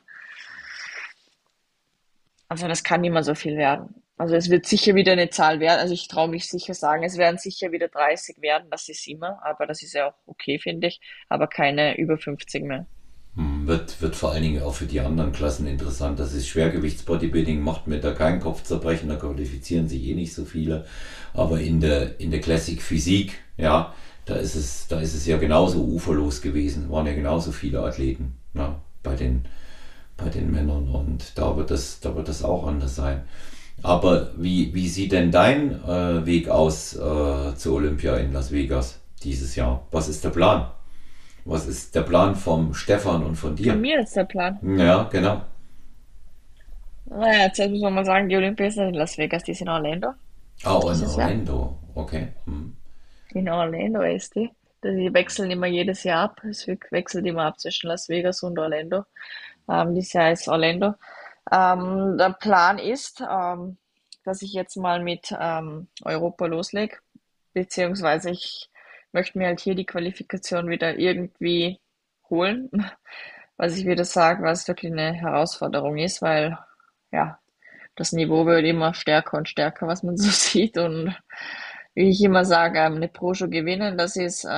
Also das kann nicht mehr so viel werden. Also es wird sicher wieder eine Zahl werden. Also ich traue mich sicher sagen, es werden sicher wieder 30 werden. Das ist immer, aber das ist ja auch okay, finde ich. Aber keine über 50 mehr. Wird vor allen Dingen auch für die anderen Klassen interessant. Das ist Schwergewichtsbodybuilding, macht mir da keinen Kopfzerbrechen, da qualifizieren sich eh nicht so viele. Aber in der Classic Physik, ja, da ist es ja genauso uferlos gewesen, waren ja genauso viele Athleten, ja, bei den Männern, und da wird das auch anders sein. Aber wie sieht denn dein Weg aus zur Olympia in Las Vegas dieses Jahr? Was ist der Plan? Was ist der Plan vom Stefan und von Von dir? mir ist der Plan. Ja, genau. Naja, jetzt muss man mal sagen, die Olympia ist nicht in Las Vegas, die ist in Orlando Ah, in dieses Jahr. Orlando. Okay. In Orlando ist die. Die wechseln immer jedes Jahr ab. Es wechselt immer ab zwischen Las Vegas und Orlando. Dieses Jahr ist Orlando. Der Plan ist, dass ich jetzt mal mit Europa loslege, beziehungsweise ich möchte mir halt hier die Qualifikation wieder irgendwie holen, was ich wieder sage, was wirklich eine Herausforderung ist, weil ja, das Niveau wird immer stärker und stärker, was man so sieht. Und wie ich immer sage, eine Pro-Show gewinnen, das ist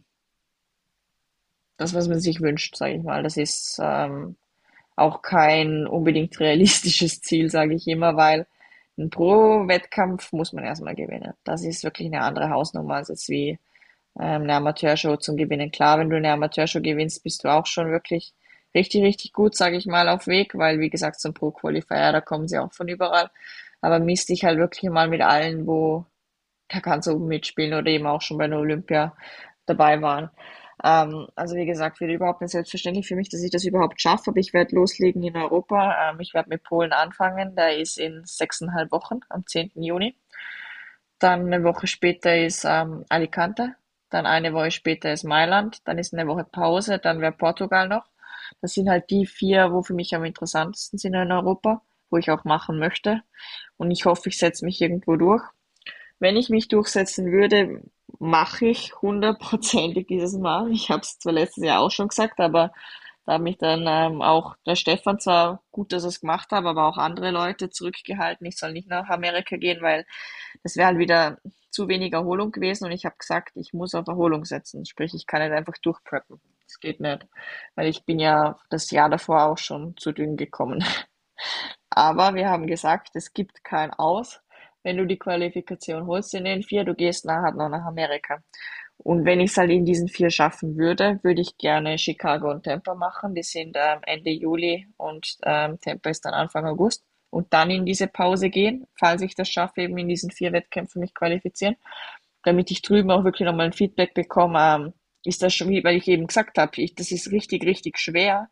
das, was man sich wünscht, sage ich mal. Das ist auch kein unbedingt realistisches Ziel, sage ich immer, weil ein Pro-Wettkampf muss man erstmal gewinnen. Das ist wirklich eine andere Hausnummer als jetzt wie eine Amateurshow zum Gewinnen. Klar, wenn du eine Amateurshow gewinnst, bist du auch schon wirklich richtig, richtig gut, sage ich mal, auf Weg, weil wie gesagt, zum Pro-Qualifier, da kommen sie auch von überall. Aber misst dich halt wirklich mal mit allen, wo da kannst du mitspielen oder eben auch schon bei der Olympia dabei waren. Also wie gesagt, wird überhaupt nicht selbstverständlich für mich, dass ich das überhaupt schaffe, aber ich werde loslegen in Europa. Ich werde mit Polen anfangen, der ist in 6,5 Wochen, am 10. Juni. Dann eine Woche später ist Alicante, dann eine Woche später ist Mailand, dann ist eine Woche Pause, dann wäre Portugal noch. Das sind halt die vier, wo für mich am interessantesten sind in Europa, wo ich auch machen möchte. Und ich hoffe, ich setze mich irgendwo durch. Wenn ich mich durchsetzen würde, mache ich hundertprozentig dieses Mal. Ich habe es zwar letztes Jahr auch schon gesagt, aber da hat mich dann auch der Stefan, zwar gut, dass er es gemacht hat, aber auch andere Leute zurückgehalten. Ich soll nicht nach Amerika gehen, weil das wäre halt wieder zu wenig Erholung gewesen. Und ich habe gesagt, ich muss auf Erholung setzen. Sprich, ich kann nicht einfach durchpreppen. Das geht nicht, weil ich bin ja das Jahr davor auch schon zu dünn gekommen. Aber wir haben gesagt, es gibt kein Aus. Wenn du die Qualifikation holst in den vier, du gehst nachher noch nach Amerika. Und wenn ich es halt in diesen vier schaffen würde, würde ich gerne Chicago und Tampa machen. Die sind Ende Juli und Tampa ist dann Anfang August. Und dann in diese Pause gehen, falls ich das schaffe, eben in diesen vier Wettkämpfen mich qualifizieren, damit ich drüben auch wirklich nochmal ein Feedback bekomme. Ist das schon, weil ich eben gesagt habe, das ist richtig, richtig schwer,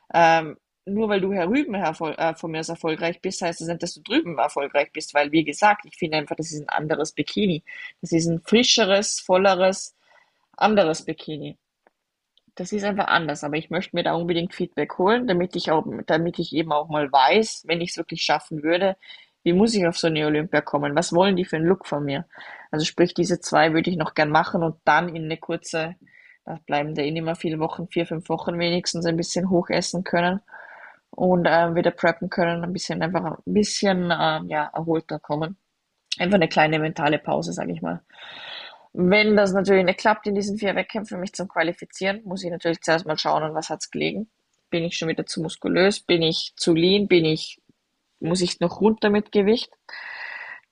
nur weil du herüben von mir aus erfolgreich bist, heißt das nicht, dass du drüben erfolgreich bist, weil, wie gesagt, ich finde einfach, das ist ein anderes Bikini. Das ist ein frischeres, volleres, anderes Bikini. Das ist einfach anders, aber ich möchte mir da unbedingt Feedback holen, damit ich eben auch mal weiß, wenn ich es wirklich schaffen würde, wie muss ich auf so eine Olympia kommen? Was wollen die für einen Look von mir? Also sprich, diese zwei würde ich noch gern machen und dann in eine kurze, da bleiben da eh nicht mehr viele Wochen, 4, 5 Wochen wenigstens ein bisschen hochessen können und wieder preppen können, ein bisschen ja, erholter kommen. Einfach eine kleine mentale Pause, sage ich mal. Wenn das natürlich nicht klappt in diesen vier Wettkämpfen für mich zum Qualifizieren, muss ich natürlich zuerst mal schauen, an was hat's gelegen. Bin ich schon wieder zu muskulös? Bin ich zu lean? Muss ich noch runter mit Gewicht?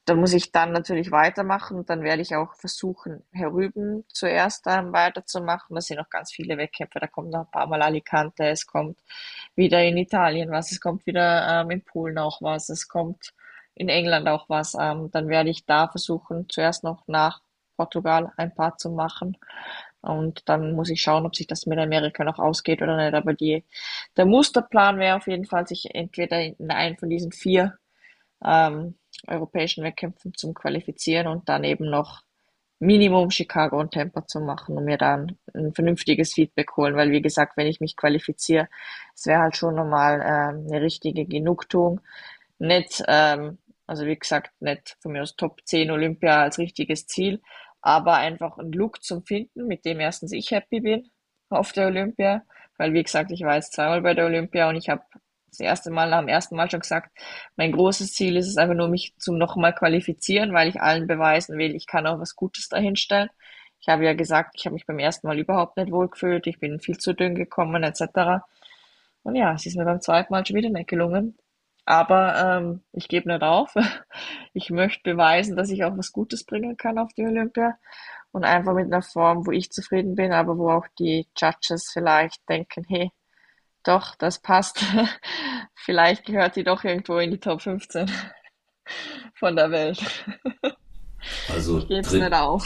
da muss ich dann natürlich weitermachen. Dann werde ich auch versuchen, herüben zuerst weiterzumachen. Da sind noch ganz viele Wettkämpfe. Da kommt noch ein paar Mal Alicante, es kommt wieder in Italien was, es kommt wieder in Polen auch was, es kommt in England auch was. Dann werde ich da versuchen, zuerst noch nach Portugal ein paar zu machen. Und dann muss ich schauen, ob sich das mit Amerika noch ausgeht oder nicht. Aber der Musterplan wäre auf jeden Fall, sich entweder in einen von diesen 4 ähm, europäischen Wettkämpfen zum Qualifizieren und dann eben noch Minimum Chicago und Tampa zu machen, um mir dann ein vernünftiges Feedback holen, weil wie gesagt, wenn ich mich qualifiziere, es wäre halt schon nochmal eine richtige Genugtuung. Nicht, also wie gesagt, nicht von mir aus Top 10 Olympia als richtiges Ziel, aber einfach ein Look zum Finden, mit dem erstens ich happy bin auf der Olympia, weil wie gesagt, ich war jetzt zweimal bei der Olympia und ich habe das erste Mal nach dem ersten Mal schon gesagt, mein großes Ziel ist es einfach nur, mich zum nochmal qualifizieren, weil ich allen beweisen will, ich kann auch was Gutes dahinstellen. Ich habe ja gesagt, ich habe mich beim ersten Mal überhaupt nicht wohl gefühlt, ich bin viel zu dünn gekommen etc. Und ja, es ist mir beim zweiten Mal schon wieder nicht gelungen. Aber ich gebe nicht auf. Ich möchte beweisen, dass ich auch was Gutes bringen kann auf die Olympia und einfach mit einer Form, wo ich zufrieden bin, aber wo auch die Judges vielleicht denken, hey, doch, das passt. Vielleicht gehört die doch irgendwo in die Top 15 von der Welt. Also Ich gebe es nicht auf.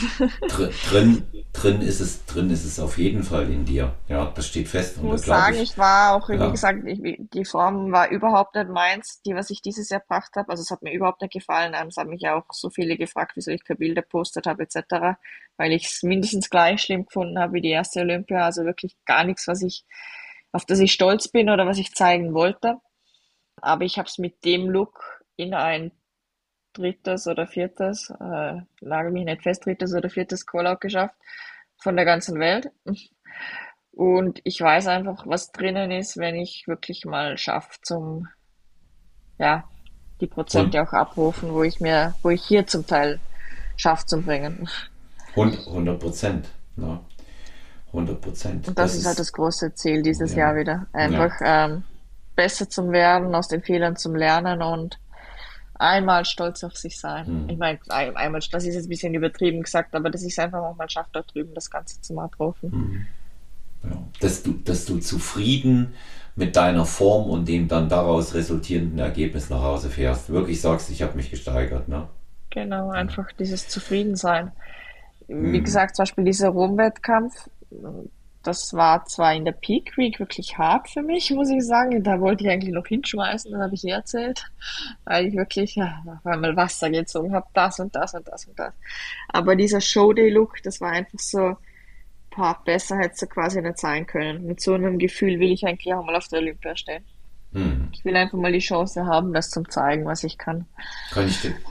drin ist es auf jeden Fall in dir. Ja, das steht fest Ich und das muss glaube sagen, ich. ich war auch, wie Ja. gesagt, die Form war überhaupt nicht meins, die, was ich dieses Jahr gebracht habe. Also es hat mir überhaupt nicht gefallen. Es haben mich ja auch so viele gefragt, wieso ich keine Bilder postet habe, etc., weil ich es mindestens gleich schlimm gefunden habe wie die erste Olympia. Also wirklich gar nichts, auf das ich stolz bin oder was ich zeigen wollte. Aber ich habe es mit dem Look in ein drittes oder viertes, nagel mich nicht fest, drittes oder viertes Callout geschafft von der ganzen Welt. Und ich weiß einfach, was drinnen ist, wenn ich wirklich mal schaffe ja, die Und Prozente auch abrufen, wo ich hier zum Teil schaffe zu bringen. 100%. Ne? 100%. Und das Das ist halt ist, das große Ziel dieses ja, Jahr wieder. ja. Einfach besser zum Werden, aus den Fehlern zum Lernen und einmal stolz auf sich sein. Ich meine, einmal, das ist jetzt ein bisschen übertrieben gesagt, aber dass ich es einfach auch mal schaffe, da drüben das Ganze zu abrufen. Ja. Dass du zufrieden mit deiner Form und dem dann daraus resultierenden Ergebnis nach Hause fährst. Wirklich sagst, ich habe mich gesteigert. Ne? Genau, einfach dieses Zufriedensein. Wie gesagt, zum Beispiel dieser Rom-Wettkampf, das war zwar in der Peak Week wirklich hart für mich, muss ich sagen. Da wollte ich eigentlich noch hinschmeißen, das habe ich ihr erzählt, weil ich wirklich ja, auf einmal Wasser gezogen habe, das und das und das und das. Aber dieser Showday-Look, das war einfach so, boah, besser hätte es quasi nicht sein können. Mit so einem Gefühl will ich eigentlich auch mal auf der Olympia stehen. Ich will einfach mal die Chance haben, das zum zeigen, was ich kann. Kann ich dir,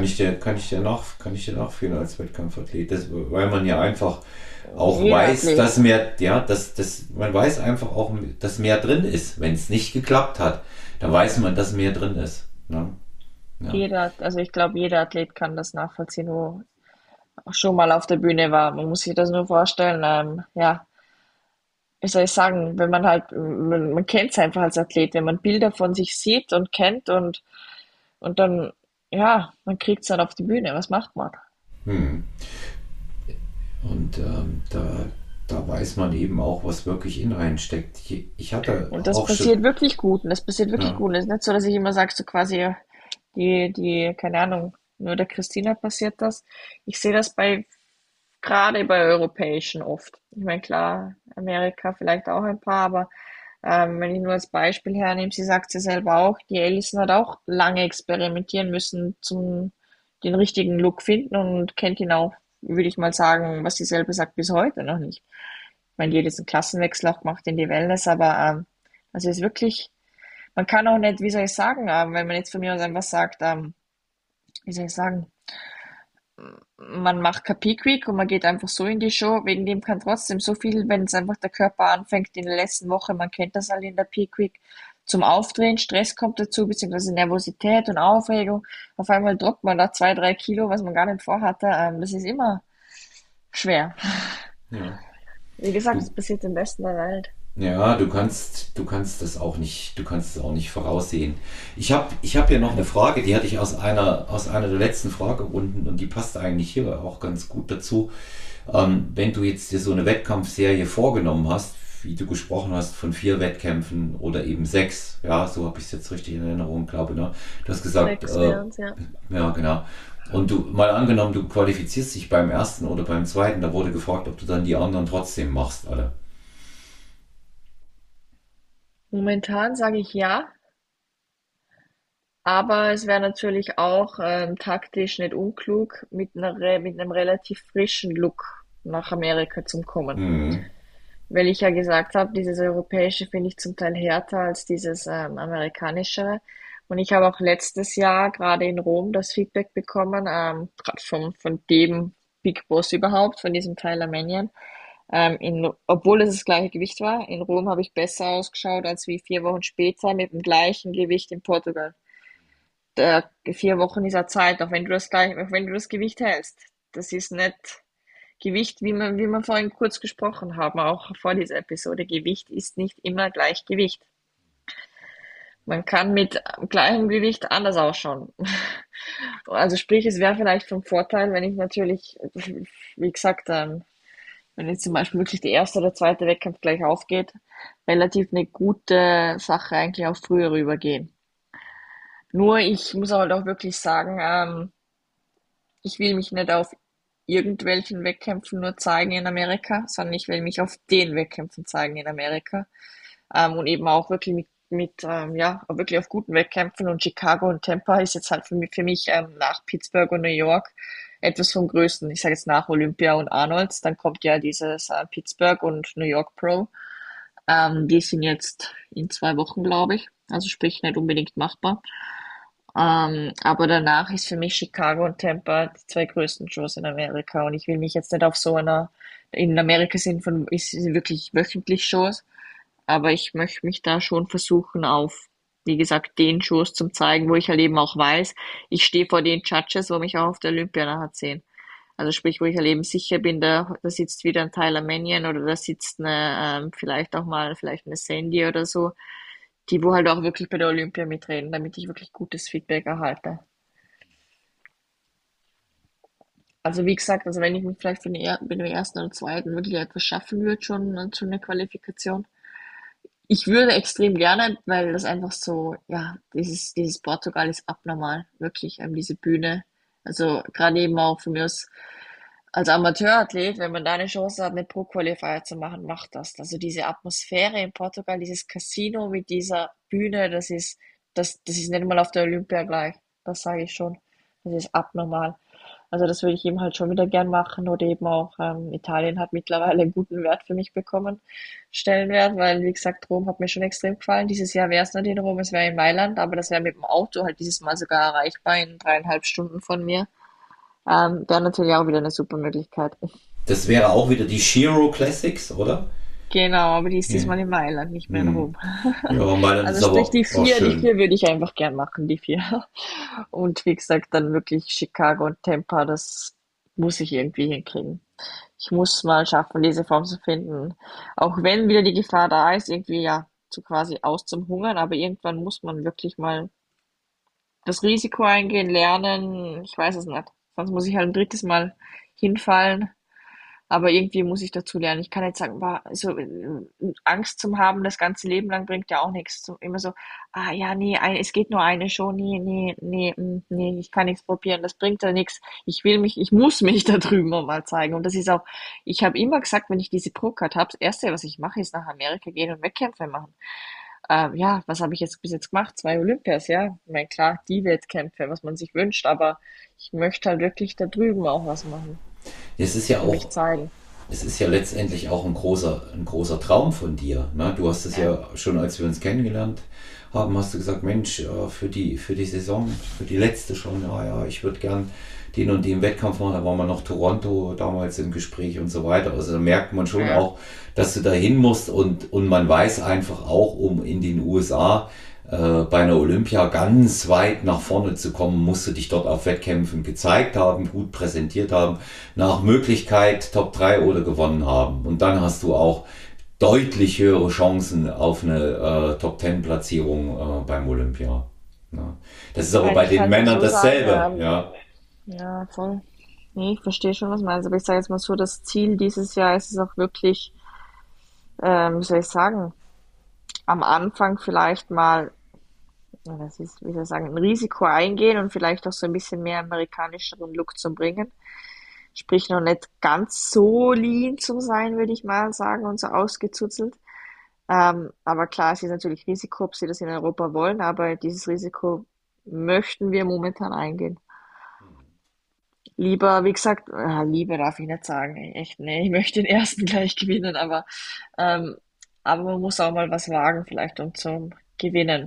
kann ich dir nachfühlen als Wettkampfathlet. Weil man ja einfach auch Jeder weiß, Athlet. dass mehr, ja, man weiß einfach auch, dass mehr drin ist. Wenn es nicht geklappt hat, dann weiß man, dass mehr drin ist. Ne? Ja. Also ich glaube, jeder Athlet kann das nachvollziehen, wo schon mal auf der Bühne war. Man muss sich das nur vorstellen, ja, wie soll ich sagen, wenn man halt, man kennt es einfach als Athlet, wenn man Bilder von sich sieht und kennt und dann, ja, man kriegt es dann auf die Bühne. Was macht man? Und da weiß man eben auch, was wirklich in einen steckt. Ich hatte Und das auch schon, passiert wirklich gut. Und das passiert wirklich ja, gut. Und es ist nicht so, dass ich immer sage, so quasi, keine Ahnung, nur der Christina passiert das. Ich sehe das gerade bei Europäischen oft. Ich meine, klar, Amerika vielleicht auch ein paar, aber wenn ich nur als Beispiel hernehme, sie sagt ja selber auch, die Alison hat auch lange experimentieren müssen den richtigen Look finden und kennt ihn auch, würde ich mal sagen, was sie selber sagt, bis heute noch nicht. Ich meine, jedes einen Klassenwechsel auch gemacht in die Wellness, aber also ist wirklich, man kann auch nicht, wie soll ich sagen, wenn man jetzt von mir aus einfach sagt, wie soll ich sagen, man macht kein Peak Week und man geht einfach so in die Show. Wegen dem kann trotzdem so viel, wenn es einfach der Körper anfängt in der letzten Woche, man kennt das alle in der Peak Week, zum Aufdrehen, Stress kommt dazu, beziehungsweise Nervosität und Aufregung. Auf einmal droppt man da 2, 3 Kilo, was man gar nicht vorhatte. Das ist immer schwer. ja. Wie gesagt, es Du, passiert im Besten der Welt. Ja, du kannst du kannst es auch nicht voraussehen. Ich hab hier noch eine Frage, die hatte ich aus einer der letzten Fragerunden und die passt eigentlich hier auch ganz gut dazu. Wenn du jetzt dir so eine Wettkampfserie vorgenommen hast, wie du gesprochen hast von 4 Wettkämpfen oder eben 6, ja, so habe ich es jetzt richtig in Erinnerung, glaube, ne? Du hast gesagt, 6 wären's, ja. ja, genau. Und du, mal angenommen, du qualifizierst dich beim ersten oder beim zweiten, da wurde gefragt, ob du dann die anderen trotzdem machst, alle. Momentan sage ich ja, aber es wäre natürlich auch taktisch nicht unklug, mit einem relativ frischen Look nach Amerika zu kommen. Mhm. Weil ich ja gesagt habe, dieses europäische finde ich zum Teil härter als dieses amerikanische. Und ich habe auch letztes Jahr gerade in Rom das Feedback bekommen, gerade von dem Big Boss überhaupt, von diesem Tyler Mannion. Obwohl es das gleiche Gewicht war, in Rom habe ich besser ausgeschaut als wie 4 Wochen später mit dem gleichen Gewicht in Portugal. 4 Wochen ist ja Zeit, auch wenn du das Gewicht hältst. Das ist nicht Gewicht, wie wir vorhin kurz gesprochen haben, auch vor dieser Episode. Gewicht ist nicht immer gleich Gewicht. Man kann mit gleichem Gewicht anders ausschauen. Also sprich, es wäre vielleicht vom Vorteil, wenn ich natürlich, wie gesagt, wenn jetzt zum Beispiel wirklich der erste oder zweite Wettkampf gleich aufgeht, relativ eine gute Sache eigentlich auch früher rübergehen. Nur ich muss halt auch wirklich sagen, ich will mich nicht auf irgendwelchen Wettkämpfen nur zeigen in Amerika, sondern ich will mich auf den Wettkämpfen zeigen in Amerika. Und eben auch wirklich ja, auch wirklich auf guten Wettkämpfen. Und Chicago und Tampa ist jetzt halt für mich nach Pittsburgh und New York etwas vom Größten. Ich sage jetzt nach Olympia und Arnolds, dann kommt ja dieses Pittsburgh und New York Pro. Die sind jetzt in 2 Wochen, glaube ich. Also sprich nicht unbedingt machbar. Aber danach ist für mich Chicago und Tampa die 2 größten Shows in Amerika. Und ich will mich jetzt nicht auf so einer, in Amerika ist wirklich wöchentlich Shows, aber ich möchte mich da schon versuchen auf, wie gesagt, den Shows zum zeigen, wo ich halt eben auch weiß, ich stehe vor den Judges, wo mich auch auf der Olympia nachher sehen. Also sprich, wo ich halt eben sicher bin, da sitzt wieder ein Tyler Mannion oder da sitzt vielleicht auch mal, vielleicht eine Sandy oder so, die wo halt auch wirklich bei der Olympia mitreden, damit ich wirklich gutes Feedback erhalte. Also wie gesagt, also wenn ich mich vielleicht bei dem ersten oder zweiten wirklich etwas schaffen würde, schon zu einer Qualifikation. Ich würde extrem gerne, weil das einfach so, ja, dieses Portugal ist abnormal, wirklich, diese Bühne. Also gerade eben auch von mir aus als Amateurathlet, wenn man da eine Chance hat, eine Pro-Qualifier zu machen, macht das. Also diese Atmosphäre in Portugal, dieses Casino mit dieser Bühne, das ist nicht mal auf der Olympia gleich. Das sage ich schon. Das ist abnormal. Also das würde ich eben halt schon wieder gern machen oder eben auch Italien hat mittlerweile einen guten Wert für mich bekommen, Stellenwert, weil wie gesagt, Rom hat mir schon extrem gefallen. Dieses Jahr wäre es nicht in Rom, es wäre in Mailand, aber das wäre mit dem Auto halt dieses Mal sogar erreichbar in 3,5 Stunden von mir. Wäre natürlich auch wieder eine super Möglichkeit. Das wäre auch wieder die Shiro Classics, oder? Genau, aber die ist Ja. diesmal in Mailand, nicht mehr in Hm. Rom. Ja, Mailand Also ist sprich aber auch die schön. vier würde ich einfach gern machen, die vier. Und wie gesagt, dann wirklich Chicago und Tampa, das muss ich irgendwie hinkriegen. Ich muss mal schaffen, diese Form zu finden. Auch wenn wieder die Gefahr da ist, irgendwie ja zu quasi aus zum Hungern, aber irgendwann muss man wirklich mal das Risiko eingehen, lernen. Ich weiß es nicht. Sonst muss ich halt ein drittes Mal hinfallen. Aber irgendwie muss ich dazu lernen. Ich kann jetzt sagen, boah, so Angst zum haben, das ganze Leben lang bringt ja auch nichts. So, immer so, ah ja, nee, es geht nur eine Show, nee, nee, nee, nee, ich kann nichts probieren, das bringt ja nichts. Ich muss mich da drüben mal zeigen. Und das ist auch, ich habe immer gesagt, wenn ich diese Pro-Card habe, das Erste, was ich mache, ist nach Amerika gehen und Wettkämpfe machen. Ja, was habe ich jetzt bis jetzt gemacht? 2 Olympias, ja. Ich meine, klar, die Wettkämpfe, was man sich wünscht, aber ich möchte halt wirklich da drüben auch was machen Es ist ja und mich auch, zeigen. es ist ja letztendlich auch ein großer Traum von dir. Ne? Du hast es Ja. ja schon, als wir uns kennengelernt haben, hast du gesagt, Mensch, für die Saison, für die letzte schon, ja, ja, ich würde gern den und den Wettkampf machen. Da waren wir noch Toronto damals im Gespräch und so weiter. Also da merkt man schon Ja. auch, dass du da hin musst und man weiß einfach auch, um in den USA bei einer Olympia ganz weit nach vorne zu kommen, musst du dich dort auf Wettkämpfen gezeigt haben, gut präsentiert haben, nach Möglichkeit Top 3 oder gewonnen haben. Und dann hast du auch deutlich höhere Chancen auf eine Top 10 Platzierung beim Olympia. Ja. Das ist aber bei Ich den kann es nur Männern so sagen, dasselbe. Ja. ja, voll. Nee, ich verstehe schon, was du meinst, aber ich sage jetzt mal so, das Ziel dieses Jahr ist es auch wirklich, wie soll ich sagen, am Anfang vielleicht mal, ja, das ist, wie soll ich sagen, ein Risiko eingehen und vielleicht auch so ein bisschen mehr amerikanischeren Look zu bringen. Sprich, noch nicht ganz so lean zu sein, würde ich mal sagen, und so ausgezuzelt. Aber klar, es ist natürlich Risiko, ob sie das in Europa wollen, aber dieses Risiko möchten wir momentan eingehen. Lieber, wie gesagt, lieber darf ich nicht sagen, echt, nee, ich möchte den ersten gleich gewinnen, ähm, aber man muss auch mal was wagen, vielleicht um zum Gewinnen.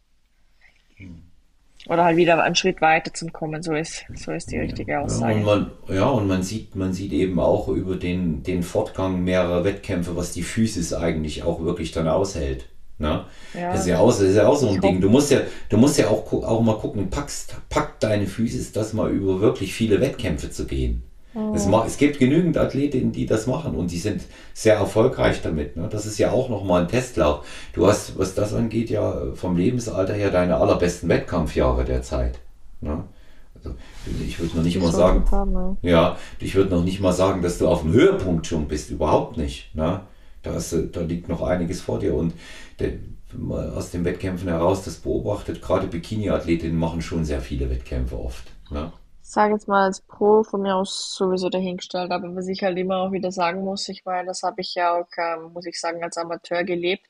Oder halt wieder einen Schritt weiter zum Kommen, so ist die richtige Ja, und Aussage. man sieht eben auch über den Fortgang mehrerer Wettkämpfe, was die Physis eigentlich auch wirklich dann aushält. Ne? Ja, Das ist ja auch so ich ein hoffe, Ding. Du musst ja auch mal gucken, packt deine Physis das mal über wirklich viele Wettkämpfe zu gehen. Es gibt genügend Athletinnen, die das machen und die sind sehr erfolgreich damit. Ne? Das ist ja auch nochmal ein Testlauf. Du hast, was das angeht, ja vom Lebensalter her deine allerbesten Wettkampfjahre der Zeit. Ne? Also, ich würde noch nicht die mal sollten sagen, es haben, ja. ja, ich würde noch nicht mal sagen, dass du auf dem Höhepunkt schon bist, überhaupt nicht. Ne? Da liegt noch einiges vor dir und der, wenn man aus den Wettkämpfen heraus das beobachtet, gerade Bikini-Athletinnen machen schon sehr viele Wettkämpfe oft. Ne? Ich sage jetzt mal als Pro von mir aus sowieso dahingestellt, aber was ich halt immer auch wieder sagen muss, ich meine, das habe ich ja auch, muss ich sagen, als Amateur gelebt.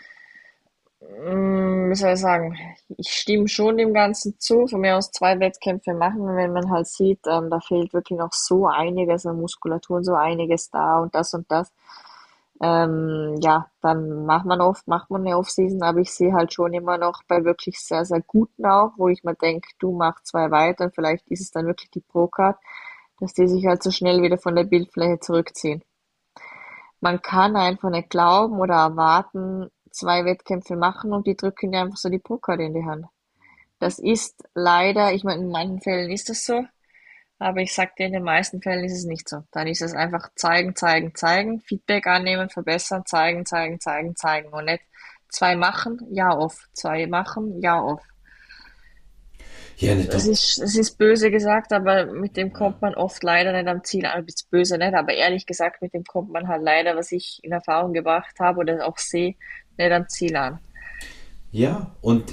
Wie soll ich sagen? Ich stimme schon dem Ganzen zu. Von mir aus zwei Wettkämpfe machen, wenn man halt sieht, da fehlt wirklich noch so einiges an Muskulatur und so einiges da und das und das. Ja, dann macht man eine Offseason, aber ich sehe halt schon immer noch bei wirklich sehr, sehr guten auch, wo ich mir denke, du mach zwei weiter und vielleicht ist es dann wirklich die Pro-Card, dass die sich halt so schnell wieder von der Bildfläche zurückziehen. Man kann einfach nicht glauben oder erwarten, zwei Wettkämpfe machen und die drücken dir einfach so die Pro-Card in die Hand. Das ist leider, ich meine, in manchen Fällen ist das so, aber ich sag dir, in den meisten Fällen ist es nicht so. Dann ist es einfach zeigen, zeigen, zeigen, Feedback annehmen, verbessern, zeigen, zeigen, zeigen, zeigen und nicht zwei machen, ja off, zwei machen, ja off. Ja, eine Top, Es ist böse gesagt, aber mit dem kommt man oft leider nicht am Ziel an. Ist böse nicht, aber ehrlich gesagt, mit dem kommt man halt leider, was ich in Erfahrung gebracht habe oder auch sehe, nicht am Ziel an. ja, und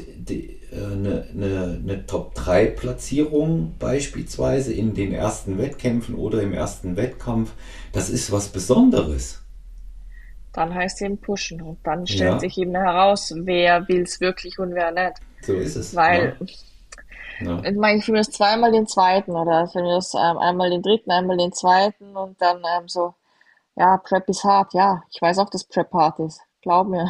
eine Top 3 Platzierung beispielsweise in den ersten Wettkämpfen oder im ersten Wettkampf, das ist was Besonderes. Dann heißt es eben pushen und dann stellt Ja, sich eben heraus, wer will's wirklich und wer nicht. so ist es. Ne? Weil Ne? ich meine, ich will das zweimal den zweiten oder ich will das einmal den dritten, einmal den zweiten und dann so, ja, Prep ist hart, ja, ich weiß auch, dass Prep hart ist, glaub mir.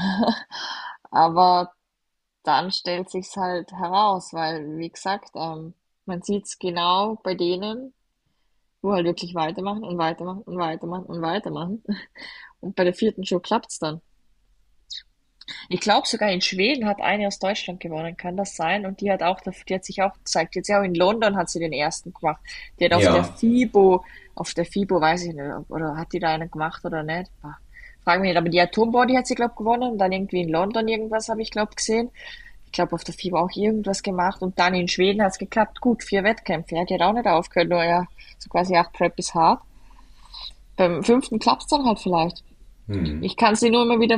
Aber dann stellt sich's halt heraus, weil, wie gesagt, man sieht's genau bei denen, wo halt wirklich weitermachen und weitermachen und weitermachen und weitermachen. Und bei der vierten Show klappt's dann. Ich glaube sogar in Schweden hat eine aus Deutschland gewonnen, kann das sein? Und die hat sich auch gezeigt. Jetzt ja auch in London hat sie den ersten gemacht. Die hat Ja, auf der FIBO weiß ich nicht, oder hat die da einen gemacht oder nicht? Frag mich nicht, aber die Atombody hat sie, glaube ich, gewonnen. Dann irgendwie in London irgendwas habe ich, glaube gesehen. Ich glaube auf der FIBO auch irgendwas gemacht. Und dann in Schweden hat's geklappt. Gut, 4 Wettkämpfe. Ja, die hat auch nicht aufgehört, nur ja, so quasi 8 Prep ist hart. Beim fünften klappt's dann halt vielleicht. Ich kann sie nur immer wieder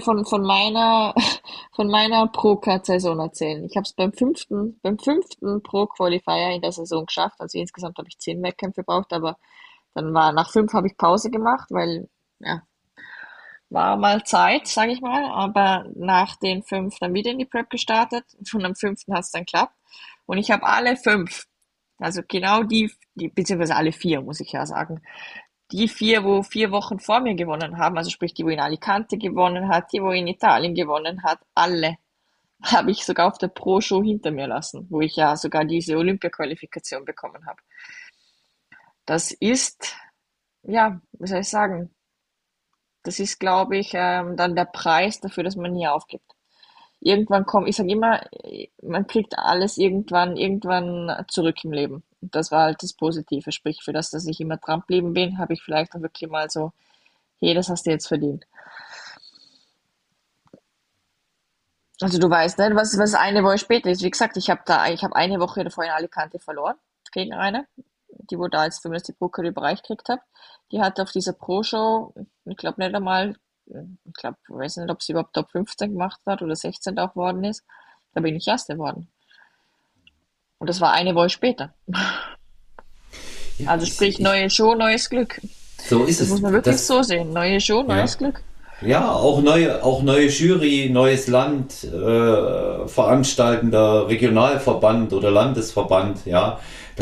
von meiner Pro-Card-Saison erzählen. Ich habe es beim fünften Pro-Qualifier in der Saison geschafft. Also insgesamt habe ich 10 Wettkämpfe gebraucht, aber dann war nach 5 habe ich Pause gemacht, weil ja, war mal Zeit, sage ich mal. Aber nach den 5 dann wieder in die Prep gestartet. Von am fünften hat es dann geklappt. Und ich habe alle 5, also genau beziehungsweise alle 4, muss ich ja sagen, die 4, wo 4 Wochen vor mir gewonnen haben, also sprich die, wo in Alicante gewonnen hat, die, wo in Italien gewonnen hat, alle habe ich sogar auf der Pro-Show hinter mir lassen, wo ich ja sogar diese Olympia-Qualifikation bekommen habe. Das ist, ja, wie soll ich sagen, das ist, glaube ich, dann der Preis dafür, dass man nie aufgibt. Irgendwann kommt, ich sage immer, man kriegt alles irgendwann zurück im Leben. Und das war halt das Positive, sprich für das, dass ich immer dran geblieben bin, habe ich vielleicht auch wirklich mal so, hey, das hast du jetzt verdient. Also du weißt nicht, was eine Woche später ist. Wie gesagt, ich habe eine Woche davor in Alicante verloren gegen eine, die wo da jetzt zumindest die Broker Bereich gekriegt hat. Die hat auf dieser Pro-Show, ich glaube nicht einmal, ich glaube, ich weiß nicht, ob sie überhaupt Top 15 gemacht hat oder 16. auch geworden ist. Da bin ich Erste geworden. Und das war eine Woche später. Ja, Also sprich, neue Show, neues Glück. so ist Das muss es. man wirklich Das, so sehen. Neue Show, neues ja. Glück. Ja, auch neue Jury, neues Land, veranstaltender Regionalverband oder Landesverband, ja.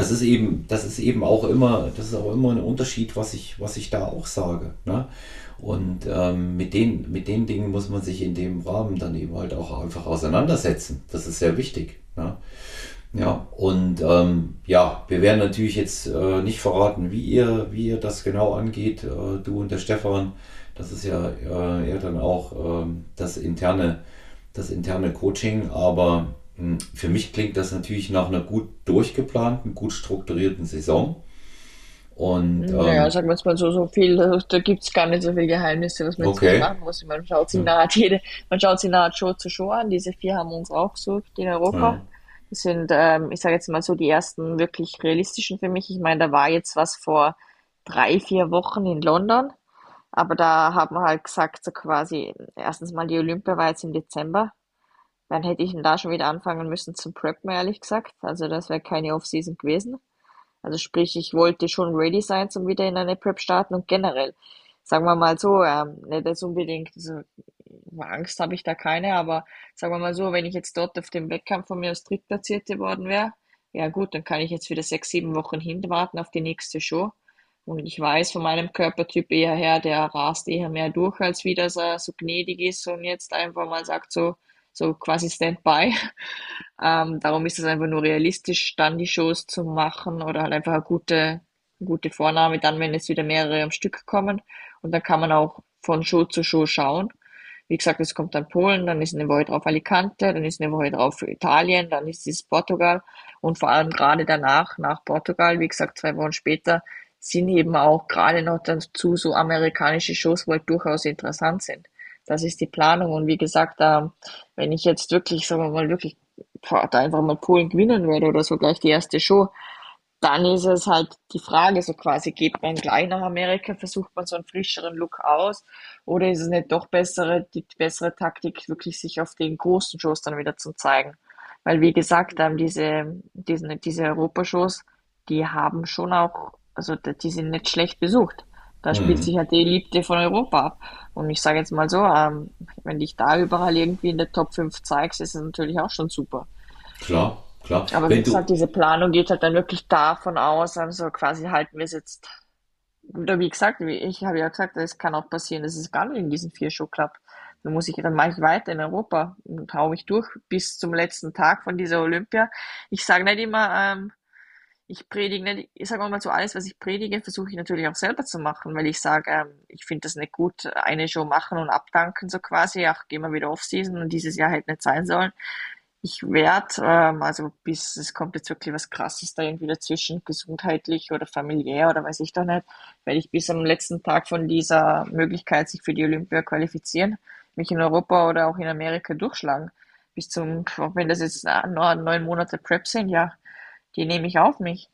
Das ist auch immer ein Unterschied, was ich da auch sage, ne? Und mit den Dingen muss man sich in dem Rahmen dann eben halt auch einfach auseinandersetzen. Das ist sehr wichtig, ne? Ja, und ja, wir werden natürlich jetzt nicht verraten, wie ihr das genau angeht, du und der Stefan. Das ist ja eher dann auch das interne Coaching, aber für mich klingt das natürlich nach einer gut durchgeplanten, gut strukturierten Saison. Und Naja, sagen wir es mal so, so viel, da gibt's gar nicht so viele Geheimnisse, was man jetzt wirklich okay, machen muss. Man schaut sich nahe Show zu Show an. Diese vier haben wir uns rausgesucht in Europa. ja, Das sind, ich sage jetzt mal so, die ersten wirklich realistischen für mich. Ich meine, da war jetzt was vor 3, 4 Wochen in London. Aber da haben wir halt gesagt, so quasi, erstens mal die Olympia war jetzt im Dezember. Dann hätte ich da schon wieder anfangen müssen zum Preppen, ehrlich gesagt. Also das wäre keine Off-Season gewesen. Also sprich, ich wollte schon ready sein zum wieder in eine Prep starten und generell, sagen wir mal so, nicht jetzt unbedingt, also Angst habe ich da keine, aber sagen wir mal so, wenn ich jetzt dort auf dem Wettkampf von mir als Drittplatzierte worden wäre, ja gut, dann kann ich jetzt wieder 6, 7 Wochen hinwarten auf die nächste Show. Und ich weiß von meinem Körpertyp eher her, der rast eher mehr durch, als wie dass er so gnädig ist und jetzt einfach mal sagt so, so quasi Standby. Darum ist es einfach nur realistisch, dann die Shows zu machen oder halt einfach eine gute Vornahme, dann, wenn jetzt wieder mehrere am Stück kommen. Und dann kann man auch von Show zu Show schauen. Wie gesagt, es kommt dann Polen, dann ist eine Woche drauf Alicante, dann ist eine Woche drauf Italien, dann ist es Portugal. Und vor allem gerade danach, nach Portugal, wie gesagt, 2 Wochen später, sind eben auch gerade noch dazu so amerikanische Shows, wo halt durchaus interessant sind. Das ist die Planung. Und wie gesagt, wenn ich jetzt wirklich, sagen wir mal, wirklich da einfach mal Polen gewinnen würde oder so gleich die erste Show, dann ist es halt die Frage, so quasi, geht man gleich nach Amerika, versucht man so einen frischeren Look aus, oder ist es nicht doch die bessere Taktik, wirklich sich auf den großen Shows dann wieder zu zeigen? Weil, wie gesagt, diese Europashows, die haben schon auch, also die sind nicht schlecht besucht. Da spielt sich halt die Elite von Europa ab. Und ich sage jetzt mal so, wenn dich da überall irgendwie in der Top 5 zeigst, ist es natürlich auch schon super. klar, klar. Aber wie Wenn du, gesagt, diese Planung geht halt dann wirklich davon aus, also quasi halten wir es jetzt, oder wie gesagt, wie ich habe ja gesagt, es kann auch passieren, dass es gar nicht in diesen 4 Show klappt. Dann mache ich weiter in Europa und hau mich durch bis zum letzten Tag von dieser Olympia. Ich sage nicht immer, ich predige nicht, ich sage mal so, alles, was ich predige, versuche ich natürlich auch selber zu machen, weil ich sage, ich finde das nicht gut, eine Show machen und abdanken, so quasi, ach, gehen wir wieder Off-Season und dieses Jahr hätte nicht sein sollen. Ich werde, also bis es kommt jetzt wirklich was Krasses da irgendwie dazwischen, gesundheitlich oder familiär oder weiß ich doch nicht, werde ich bis am letzten Tag von dieser Möglichkeit, sich für die Olympia qualifizieren, mich in Europa oder auch in Amerika durchschlagen. Bis zum, auch wenn das jetzt nur 9 Monate Prep sind, ja, die nehme ich auf mich.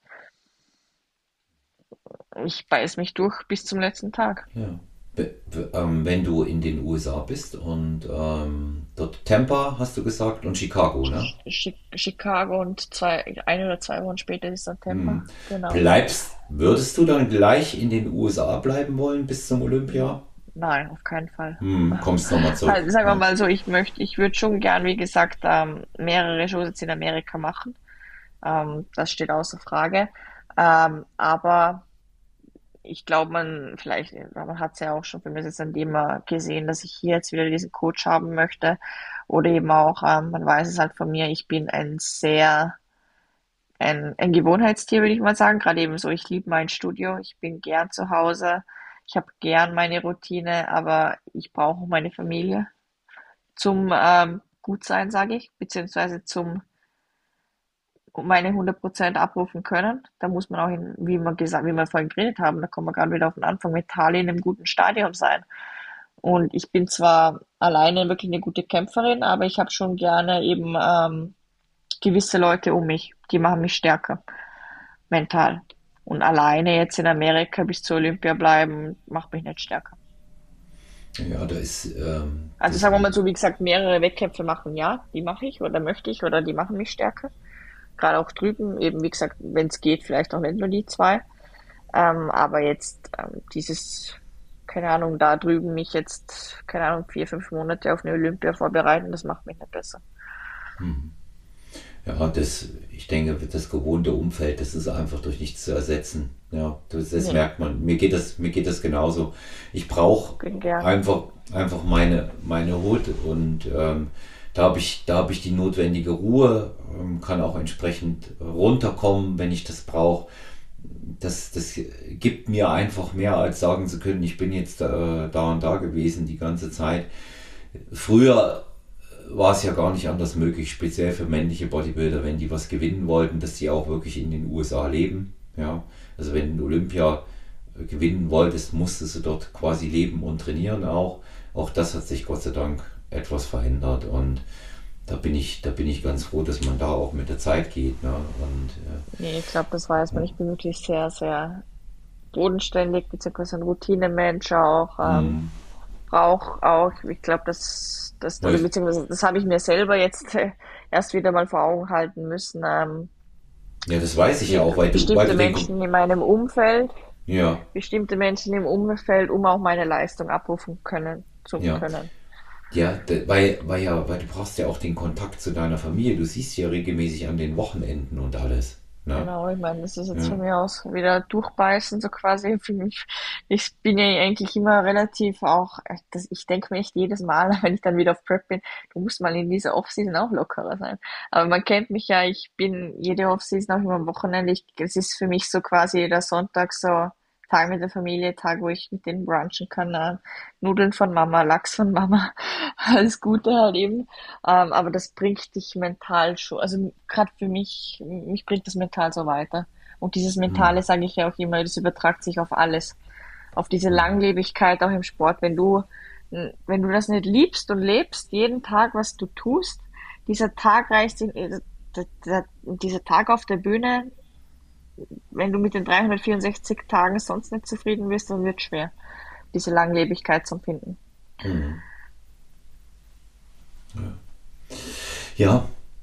Ich beiß mich durch bis zum letzten Tag. ja. Wenn du in den USA bist und dort Tampa, hast du gesagt, und Chicago, ne? Chicago und 1 oder 2 Wochen später ist dann Tampa. Genau. Würdest du dann gleich in den USA bleiben wollen bis zum Olympia? Nein, auf keinen Fall. Kommst nochmal zurück. Also sagen wir Ja. mal so, ich würde schon gern, wie gesagt, mehrere Shows jetzt in Amerika machen. Das steht außer Frage. Aber ich glaube, man hat es ja auch schon bei mir jetzt an dem gesehen, dass ich hier jetzt wieder diesen Coach haben möchte. Oder eben auch, man weiß es halt von mir, ich bin ein Gewohnheitstier, würde ich mal sagen. Gerade eben so, ich liebe mein Studio, ich bin gern zu Hause, ich habe gern meine Routine, aber ich brauche meine Familie zum Gutsein, sage ich, beziehungsweise zum meine 100% abrufen können. Da muss man auch, wie wir vorhin geredet haben, da kommen wir gerade wieder auf den Anfang, mental in einem guten Stadium sein. Und ich bin zwar alleine wirklich eine gute Kämpferin, aber ich habe schon gerne eben gewisse Leute um mich, die machen mich stärker, mental. Und alleine jetzt in Amerika bis zur Olympia bleiben, macht mich nicht stärker. Ja, da ist Also sagen wir mal so, wie gesagt, mehrere Wettkämpfe machen, ja, die mache ich oder möchte ich oder die machen mich stärker. Gerade auch drüben, eben wie gesagt, wenn es geht, vielleicht auch nicht nur die zwei. Aber jetzt dieses, keine Ahnung, da drüben mich jetzt, keine Ahnung, 4, 5 Monate auf eine Olympia vorbereiten, das macht mich nicht besser. ja, ich denke, das gewohnte Umfeld, das ist einfach durch nichts zu ersetzen. Ja, das Nee, merkt man. Mir geht das genauso. Ich brauche bin gern. einfach meine Hut und da habe ich die notwendige Ruhe, kann auch entsprechend runterkommen, wenn ich das brauche. Das gibt mir einfach mehr, als sagen zu können, ich bin jetzt da und da gewesen die ganze Zeit. Früher war es ja gar nicht anders möglich, speziell für männliche Bodybuilder, wenn die was gewinnen wollten, dass die auch wirklich in den USA leben. Ja, also wenn du Olympia gewinnen wolltest, musstest du dort quasi leben und trainieren auch. Auch das hat sich Gott sei Dank etwas verändert und da bin ich ganz froh, dass man da auch mit der Zeit geht. Ne? Und Nee, ich glaube, das weiß man. Ich bin wirklich sehr, sehr bodenständig, beziehungsweise ein Routinemensch auch. Brauche auch, ich glaube, oder läuft. beziehungsweise das habe ich mir selber jetzt erst wieder mal vor Augen halten müssen. Ja, das weiß ich ja Die auch, weil du den. Ja, bestimmte Menschen im Umfeld, um auch meine Leistung abrufen können, zu ja. können. Ja, weil du brauchst ja auch den Kontakt zu deiner Familie. Du siehst sie ja regelmäßig an den Wochenenden und alles. Ne? Genau, ich meine, das ist jetzt Ja, von mir aus wieder durchbeißen, so quasi für mich. Ich bin ja eigentlich immer relativ auch, ich denke mir echt jedes Mal, wenn ich dann wieder auf Prep bin, du musst mal in dieser Offseason auch lockerer sein. Aber man kennt mich ja, ich bin jede Offseason auch immer am Wochenende. Es ist für mich so quasi der Sonntag so Tag mit der Familie, Tag, wo ich mit denen brunchen kann. Nudeln von Mama, Lachs von Mama, alles Gute halt eben. Aber das bringt dich mental schon, also gerade für mich bringt das mental so weiter. Und dieses Mentale, sage ich ja auch immer, das übertragt sich auf alles. Auf diese Langlebigkeit auch im Sport. Wenn du das nicht liebst und lebst, jeden Tag, was du tust, dieser Tag reicht, dieser Tag auf der Bühne, wenn du mit den 364 Tagen sonst nicht zufrieden bist, dann wird schwer, diese Langlebigkeit zu finden. ja,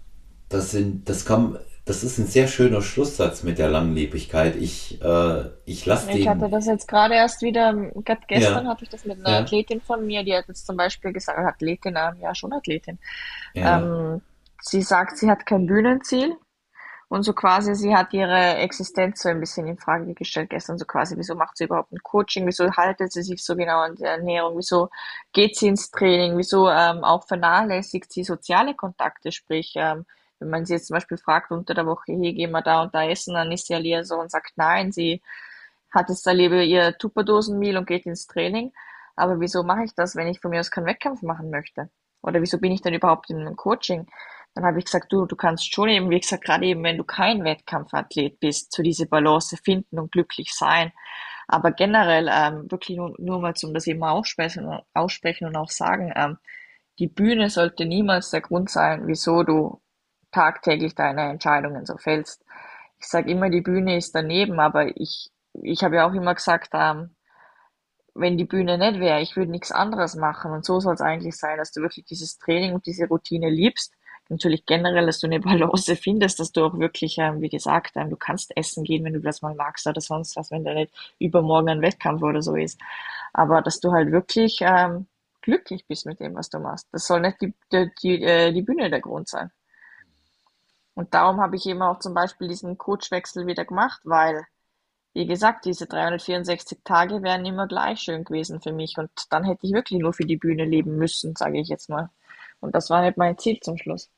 das ist ein sehr schöner Schlusssatz mit der Langlebigkeit. Ich lasse Ich hatte den. das jetzt gerade erst wieder, gerade gestern Ja, hatte ich das mit einer ja, Athletin von mir, die hat jetzt zum Beispiel gesagt, Athletin, ja schon Athletin. ja. Ähm, sie sagt, sie hat kein Bühnenziel und so quasi, sie hat ihre Existenz so ein bisschen in Frage gestellt gestern, so quasi, wieso macht sie überhaupt ein Coaching, wieso haltet sie sich so genau an die Ernährung, wieso geht sie ins Training, wieso auch vernachlässigt sie soziale Kontakte, sprich, wenn man sie jetzt zum Beispiel fragt unter der Woche, hey, gehen wir da und da essen, dann ist sie ja eher so und sagt nein, sie hat jetzt da lieber ihr Tupperdosenmeal und geht ins Training. Aber wieso mache ich das, wenn ich von mir aus keinen Wettkampf machen möchte? Oder wieso bin ich dann überhaupt in einem Coaching? Dann habe ich gesagt, du kannst schon eben, wie gesagt, gerade eben, wenn du kein Wettkampfathlet bist, so diese Balance finden und glücklich sein. Aber generell, wirklich nur mal zum das eben aussprechen und auch sagen, die Bühne sollte niemals der Grund sein, wieso du tagtäglich deine Entscheidungen so fällst. Ich sage immer, die Bühne ist daneben, aber ich habe ja auch immer gesagt, wenn die Bühne nicht wäre, ich würde nichts anderes machen. Und so soll es eigentlich sein, dass du wirklich dieses Training und diese Routine liebst. Natürlich generell, dass du eine Balance findest, dass du auch wirklich, wie gesagt, du kannst essen gehen, wenn du das mal magst oder sonst was, wenn da nicht übermorgen ein Wettkampf oder so ist. Aber dass du halt wirklich glücklich bist mit dem, was du machst. Das soll nicht die Bühne der Grund sein. Und darum habe ich eben auch zum Beispiel diesen Coachwechsel wieder gemacht, weil wie gesagt, diese 364 Tage wären immer gleich schön gewesen für mich und dann hätte ich wirklich nur für die Bühne leben müssen, sage ich jetzt mal. Und das war nicht mein Ziel zum Schluss.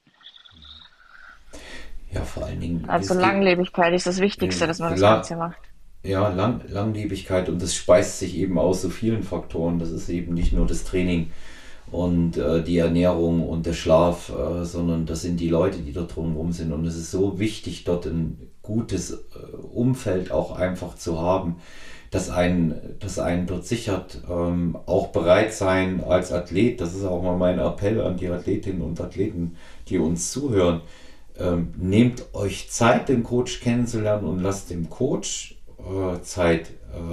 Ja, vor allen Dingen, Also es geht. Langlebigkeit ist das Wichtigste, dass man das Ganze macht. Ja, Langlebigkeit und das speist sich eben aus so vielen Faktoren. Das ist eben nicht nur das Training und die Ernährung und der Schlaf, sondern das sind die Leute, die dort drumherum sind. Und es ist so wichtig, dort ein gutes Umfeld auch einfach zu haben, das einen dort sichert, auch bereit sein als Athlet, das ist auch mal mein Appell an die Athletinnen und Athleten, die uns zuhören, nehmt euch Zeit, den Coach kennenzulernen und lasst dem Coach Zeit,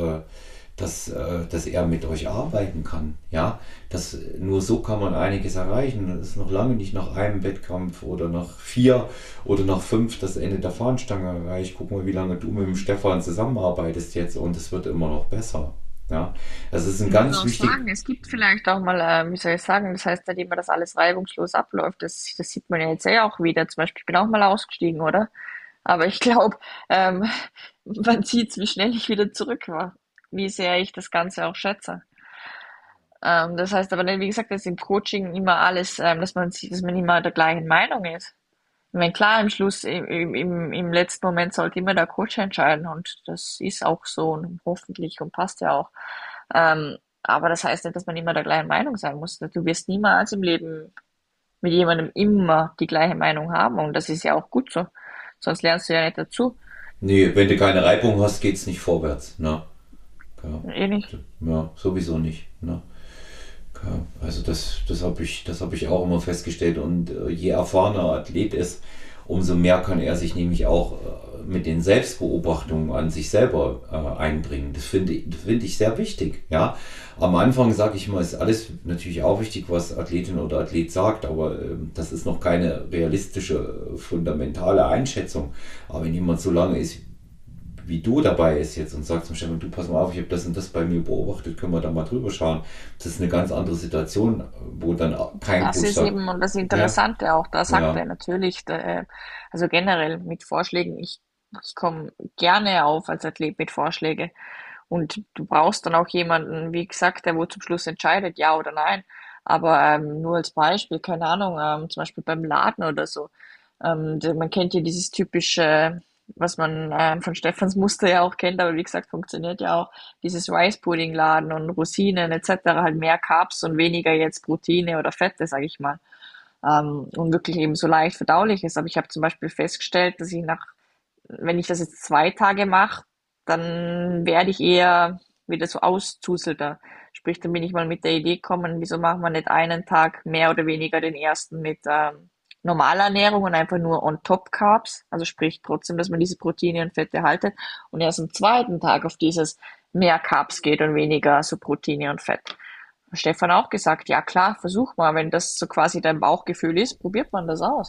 dass er mit euch arbeiten kann. Ja, nur so kann man einiges erreichen. Das ist noch lange nicht nach einem Wettkampf oder nach 4 oder nach 5 das Ende der Fahnenstange erreicht. Guck mal, wie lange du mit dem Stefan zusammenarbeitest jetzt und es wird immer noch besser. Ja, das ist ein Ich muss ganz auch wichtig. sagen, es gibt vielleicht auch mal, wie soll ich sagen, das heißt nicht immer, dass alles reibungslos abläuft. Das sieht man ja jetzt ja auch wieder. Zum Beispiel, ich bin auch mal ausgestiegen, oder? Aber ich glaube, ähm, man sieht, wie schnell ich wieder zurück war, wie sehr ich das Ganze auch schätze. Das heißt aber nicht, wie gesagt, dass im Coaching immer alles, dass man sieht, dass man immer der gleichen Meinung ist. Ich meine, klar, im Schluss, im letzten Moment sollte immer der Coach entscheiden und das ist auch so und hoffentlich und passt ja auch. Aber das heißt nicht, dass man immer der gleichen Meinung sein muss. Du wirst niemals im Leben mit jemandem immer die gleiche Meinung haben und das ist ja auch gut so. Sonst lernst du ja nicht dazu. Nee, wenn du keine Reibung hast, geht's nicht vorwärts. Ne? Ja, Eh nicht. ja, sowieso nicht. Ne? Ja, also das hab ich auch immer festgestellt und je erfahrener Athlet ist, umso mehr kann er sich nämlich auch mit den Selbstbeobachtungen an sich selber einbringen. Das finde ich sehr wichtig. Ja, am Anfang sage ich mal, ist alles natürlich auch wichtig, was Athletin oder Athlet sagt, aber das ist noch keine realistische, fundamentale Einschätzung. Aber wenn jemand so lange ist wie du dabei ist jetzt und sagst zum Stefan, du pass mal auf, ich habe das und das bei mir beobachtet, können wir da mal drüber schauen. Das ist eine ganz andere Situation, wo dann kein Das Coach ist sagt, eben und das ja, Interessante auch, da sagt er ja, natürlich, also generell mit Vorschlägen, ich komme gerne auf als Athlet mit Vorschläge und du brauchst dann auch jemanden, wie gesagt, der wo zum Schluss entscheidet, ja oder nein. Aber nur als Beispiel, keine Ahnung, zum Beispiel beim Laden oder so. Man kennt ja dieses typische, was man von Stefans Muster ja auch kennt, aber wie gesagt, funktioniert ja auch dieses Rice Pudding Laden und Rosinen etc. halt mehr Carbs und weniger jetzt Proteine oder Fette, sage ich mal. Und wirklich eben so leicht verdaulich ist. Aber ich habe zum Beispiel festgestellt, dass wenn ich das jetzt 2 Tage mache, dann werde ich eher wieder so auszuselter. Sprich, dann bin ich mal mit der Idee gekommen, wieso machen wir nicht einen Tag mehr oder weniger den ersten mit normaler Ernährung und einfach nur on top Carbs, also sprich trotzdem, dass man diese Proteine und Fette haltet und erst am zweiten Tag auf dieses mehr Carbs geht und weniger so Proteine und Fett. Stefan auch gesagt, ja klar, versuch mal, wenn das so quasi dein Bauchgefühl ist, probiert man das aus.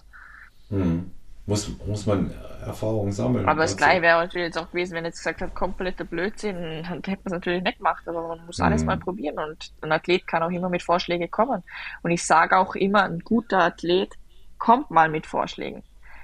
hm. Muss man Erfahrung sammeln Aber das dazu. Gleiche wäre natürlich jetzt auch gewesen, wenn er jetzt gesagt hat, kompletter Blödsinn, dann hätte man es natürlich nicht gemacht, aber man muss alles mal Hm. probieren und ein Athlet kann auch immer mit Vorschlägen kommen. Und ich sage auch immer, ein guter Athlet kommt mal mit Vorschlägen.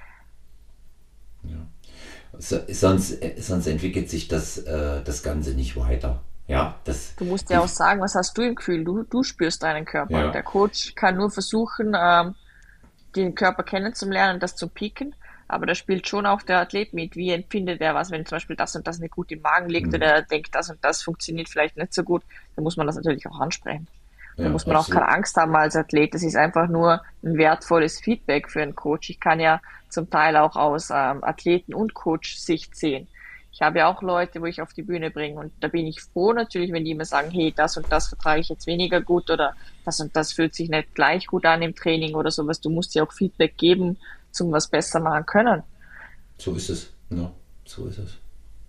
Sonst entwickelt sich das Ganze nicht weiter. Ja, Du musst ja die, auch sagen, was hast du im Gefühl? Du spürst deinen Körper und ja, der Coach kann nur versuchen, den Körper kennenzulernen und das zu pieken. Aber da spielt schon auch der Athlet mit. Wie empfindet er was, wenn zum Beispiel das und das nicht gut im Magen liegt oder hm. er denkt, das und das funktioniert vielleicht nicht so gut, dann muss man das natürlich auch ansprechen. Da Ja, muss man auch keine absolut. Angst haben als Athlet. Das ist einfach nur ein wertvolles Feedback für einen Coach. Ich kann ja zum Teil auch aus Athleten- und Coach-Sicht sehen. Ich habe ja auch Leute, wo ich auf die Bühne bringe und da bin ich froh natürlich, wenn die immer sagen, hey, das und das vertrage ich jetzt weniger gut oder das und das fühlt sich nicht gleich gut an im Training oder sowas. Du musst ja auch Feedback geben, zum was besser machen können. So ist es. Ja, so ist es.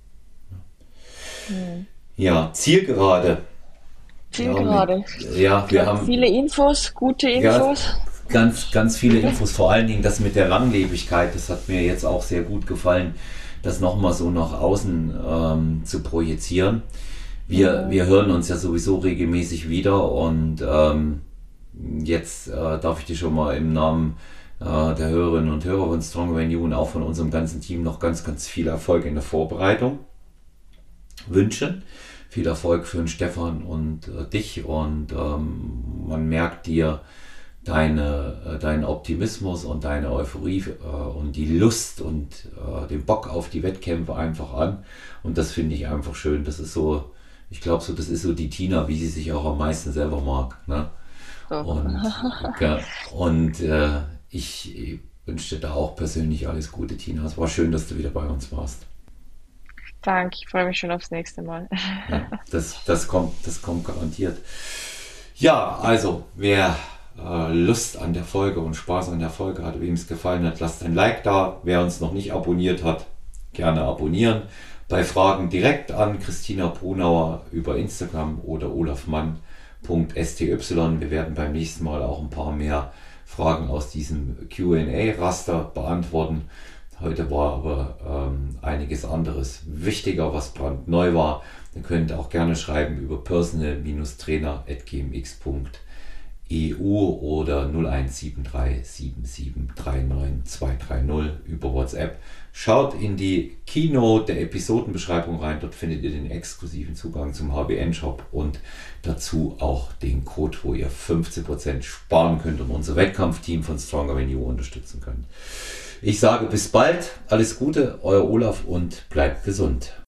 Hm. Ja, Zielgerade. Ja, Zielgerade. Ich wir glaube, haben viele Infos, gute ja, Infos. ganz, ganz viele Infos, vor allen Dingen das mit der Langlebigkeit, das hat mir jetzt auch sehr gut gefallen, das nochmal so nach außen zu projizieren. Wir Mhm. hören uns ja sowieso regelmäßig wieder und jetzt darf ich dir schon mal im Namen der Hörerinnen und Hörer von Strong When You und auch von unserem ganzen Team noch ganz, ganz viel Erfolg in der Vorbereitung wünschen. Viel Erfolg für den Stefan und dich und man merkt dir deinen Optimismus und deine Euphorie und die Lust und den Bock auf die Wettkämpfe einfach an. Und das finde ich einfach schön. Das ist so, ich glaube so, das ist so die Tina, wie sie sich auch am meisten selber mag. Ne? So. Und, und ich wünsche dir da auch persönlich alles Gute, Tina. Es war schön, dass du wieder bei uns warst. Danke, ich freue mich schon aufs nächste Mal. Ja, das kommt garantiert. Ja, also, wer Lust an der Folge und Spaß an der Folge hat, wem es gefallen hat, lasst ein Like da. Wer uns noch nicht abonniert hat, gerne abonnieren. Bei Fragen direkt an Christina Brunauer über Instagram oder olafmann.sty. Wir werden beim nächsten Mal auch ein paar mehr Fragen aus diesem Q&A-Raster beantworten. Heute war aber einiges anderes wichtiger, was brandneu war. Ihr könnt auch gerne schreiben über personal-trainer@gmx.eu oder 0173 7739 230 über WhatsApp. Schaut in die Keynote der Episodenbeschreibung rein, dort findet ihr den exklusiven Zugang zum HBN-Shop und dazu auch den Code, wo ihr 15% sparen könnt und unser Wettkampfteam von Stronger Than You unterstützen könnt. Ich sage bis bald, alles Gute, euer Olaf und bleibt gesund.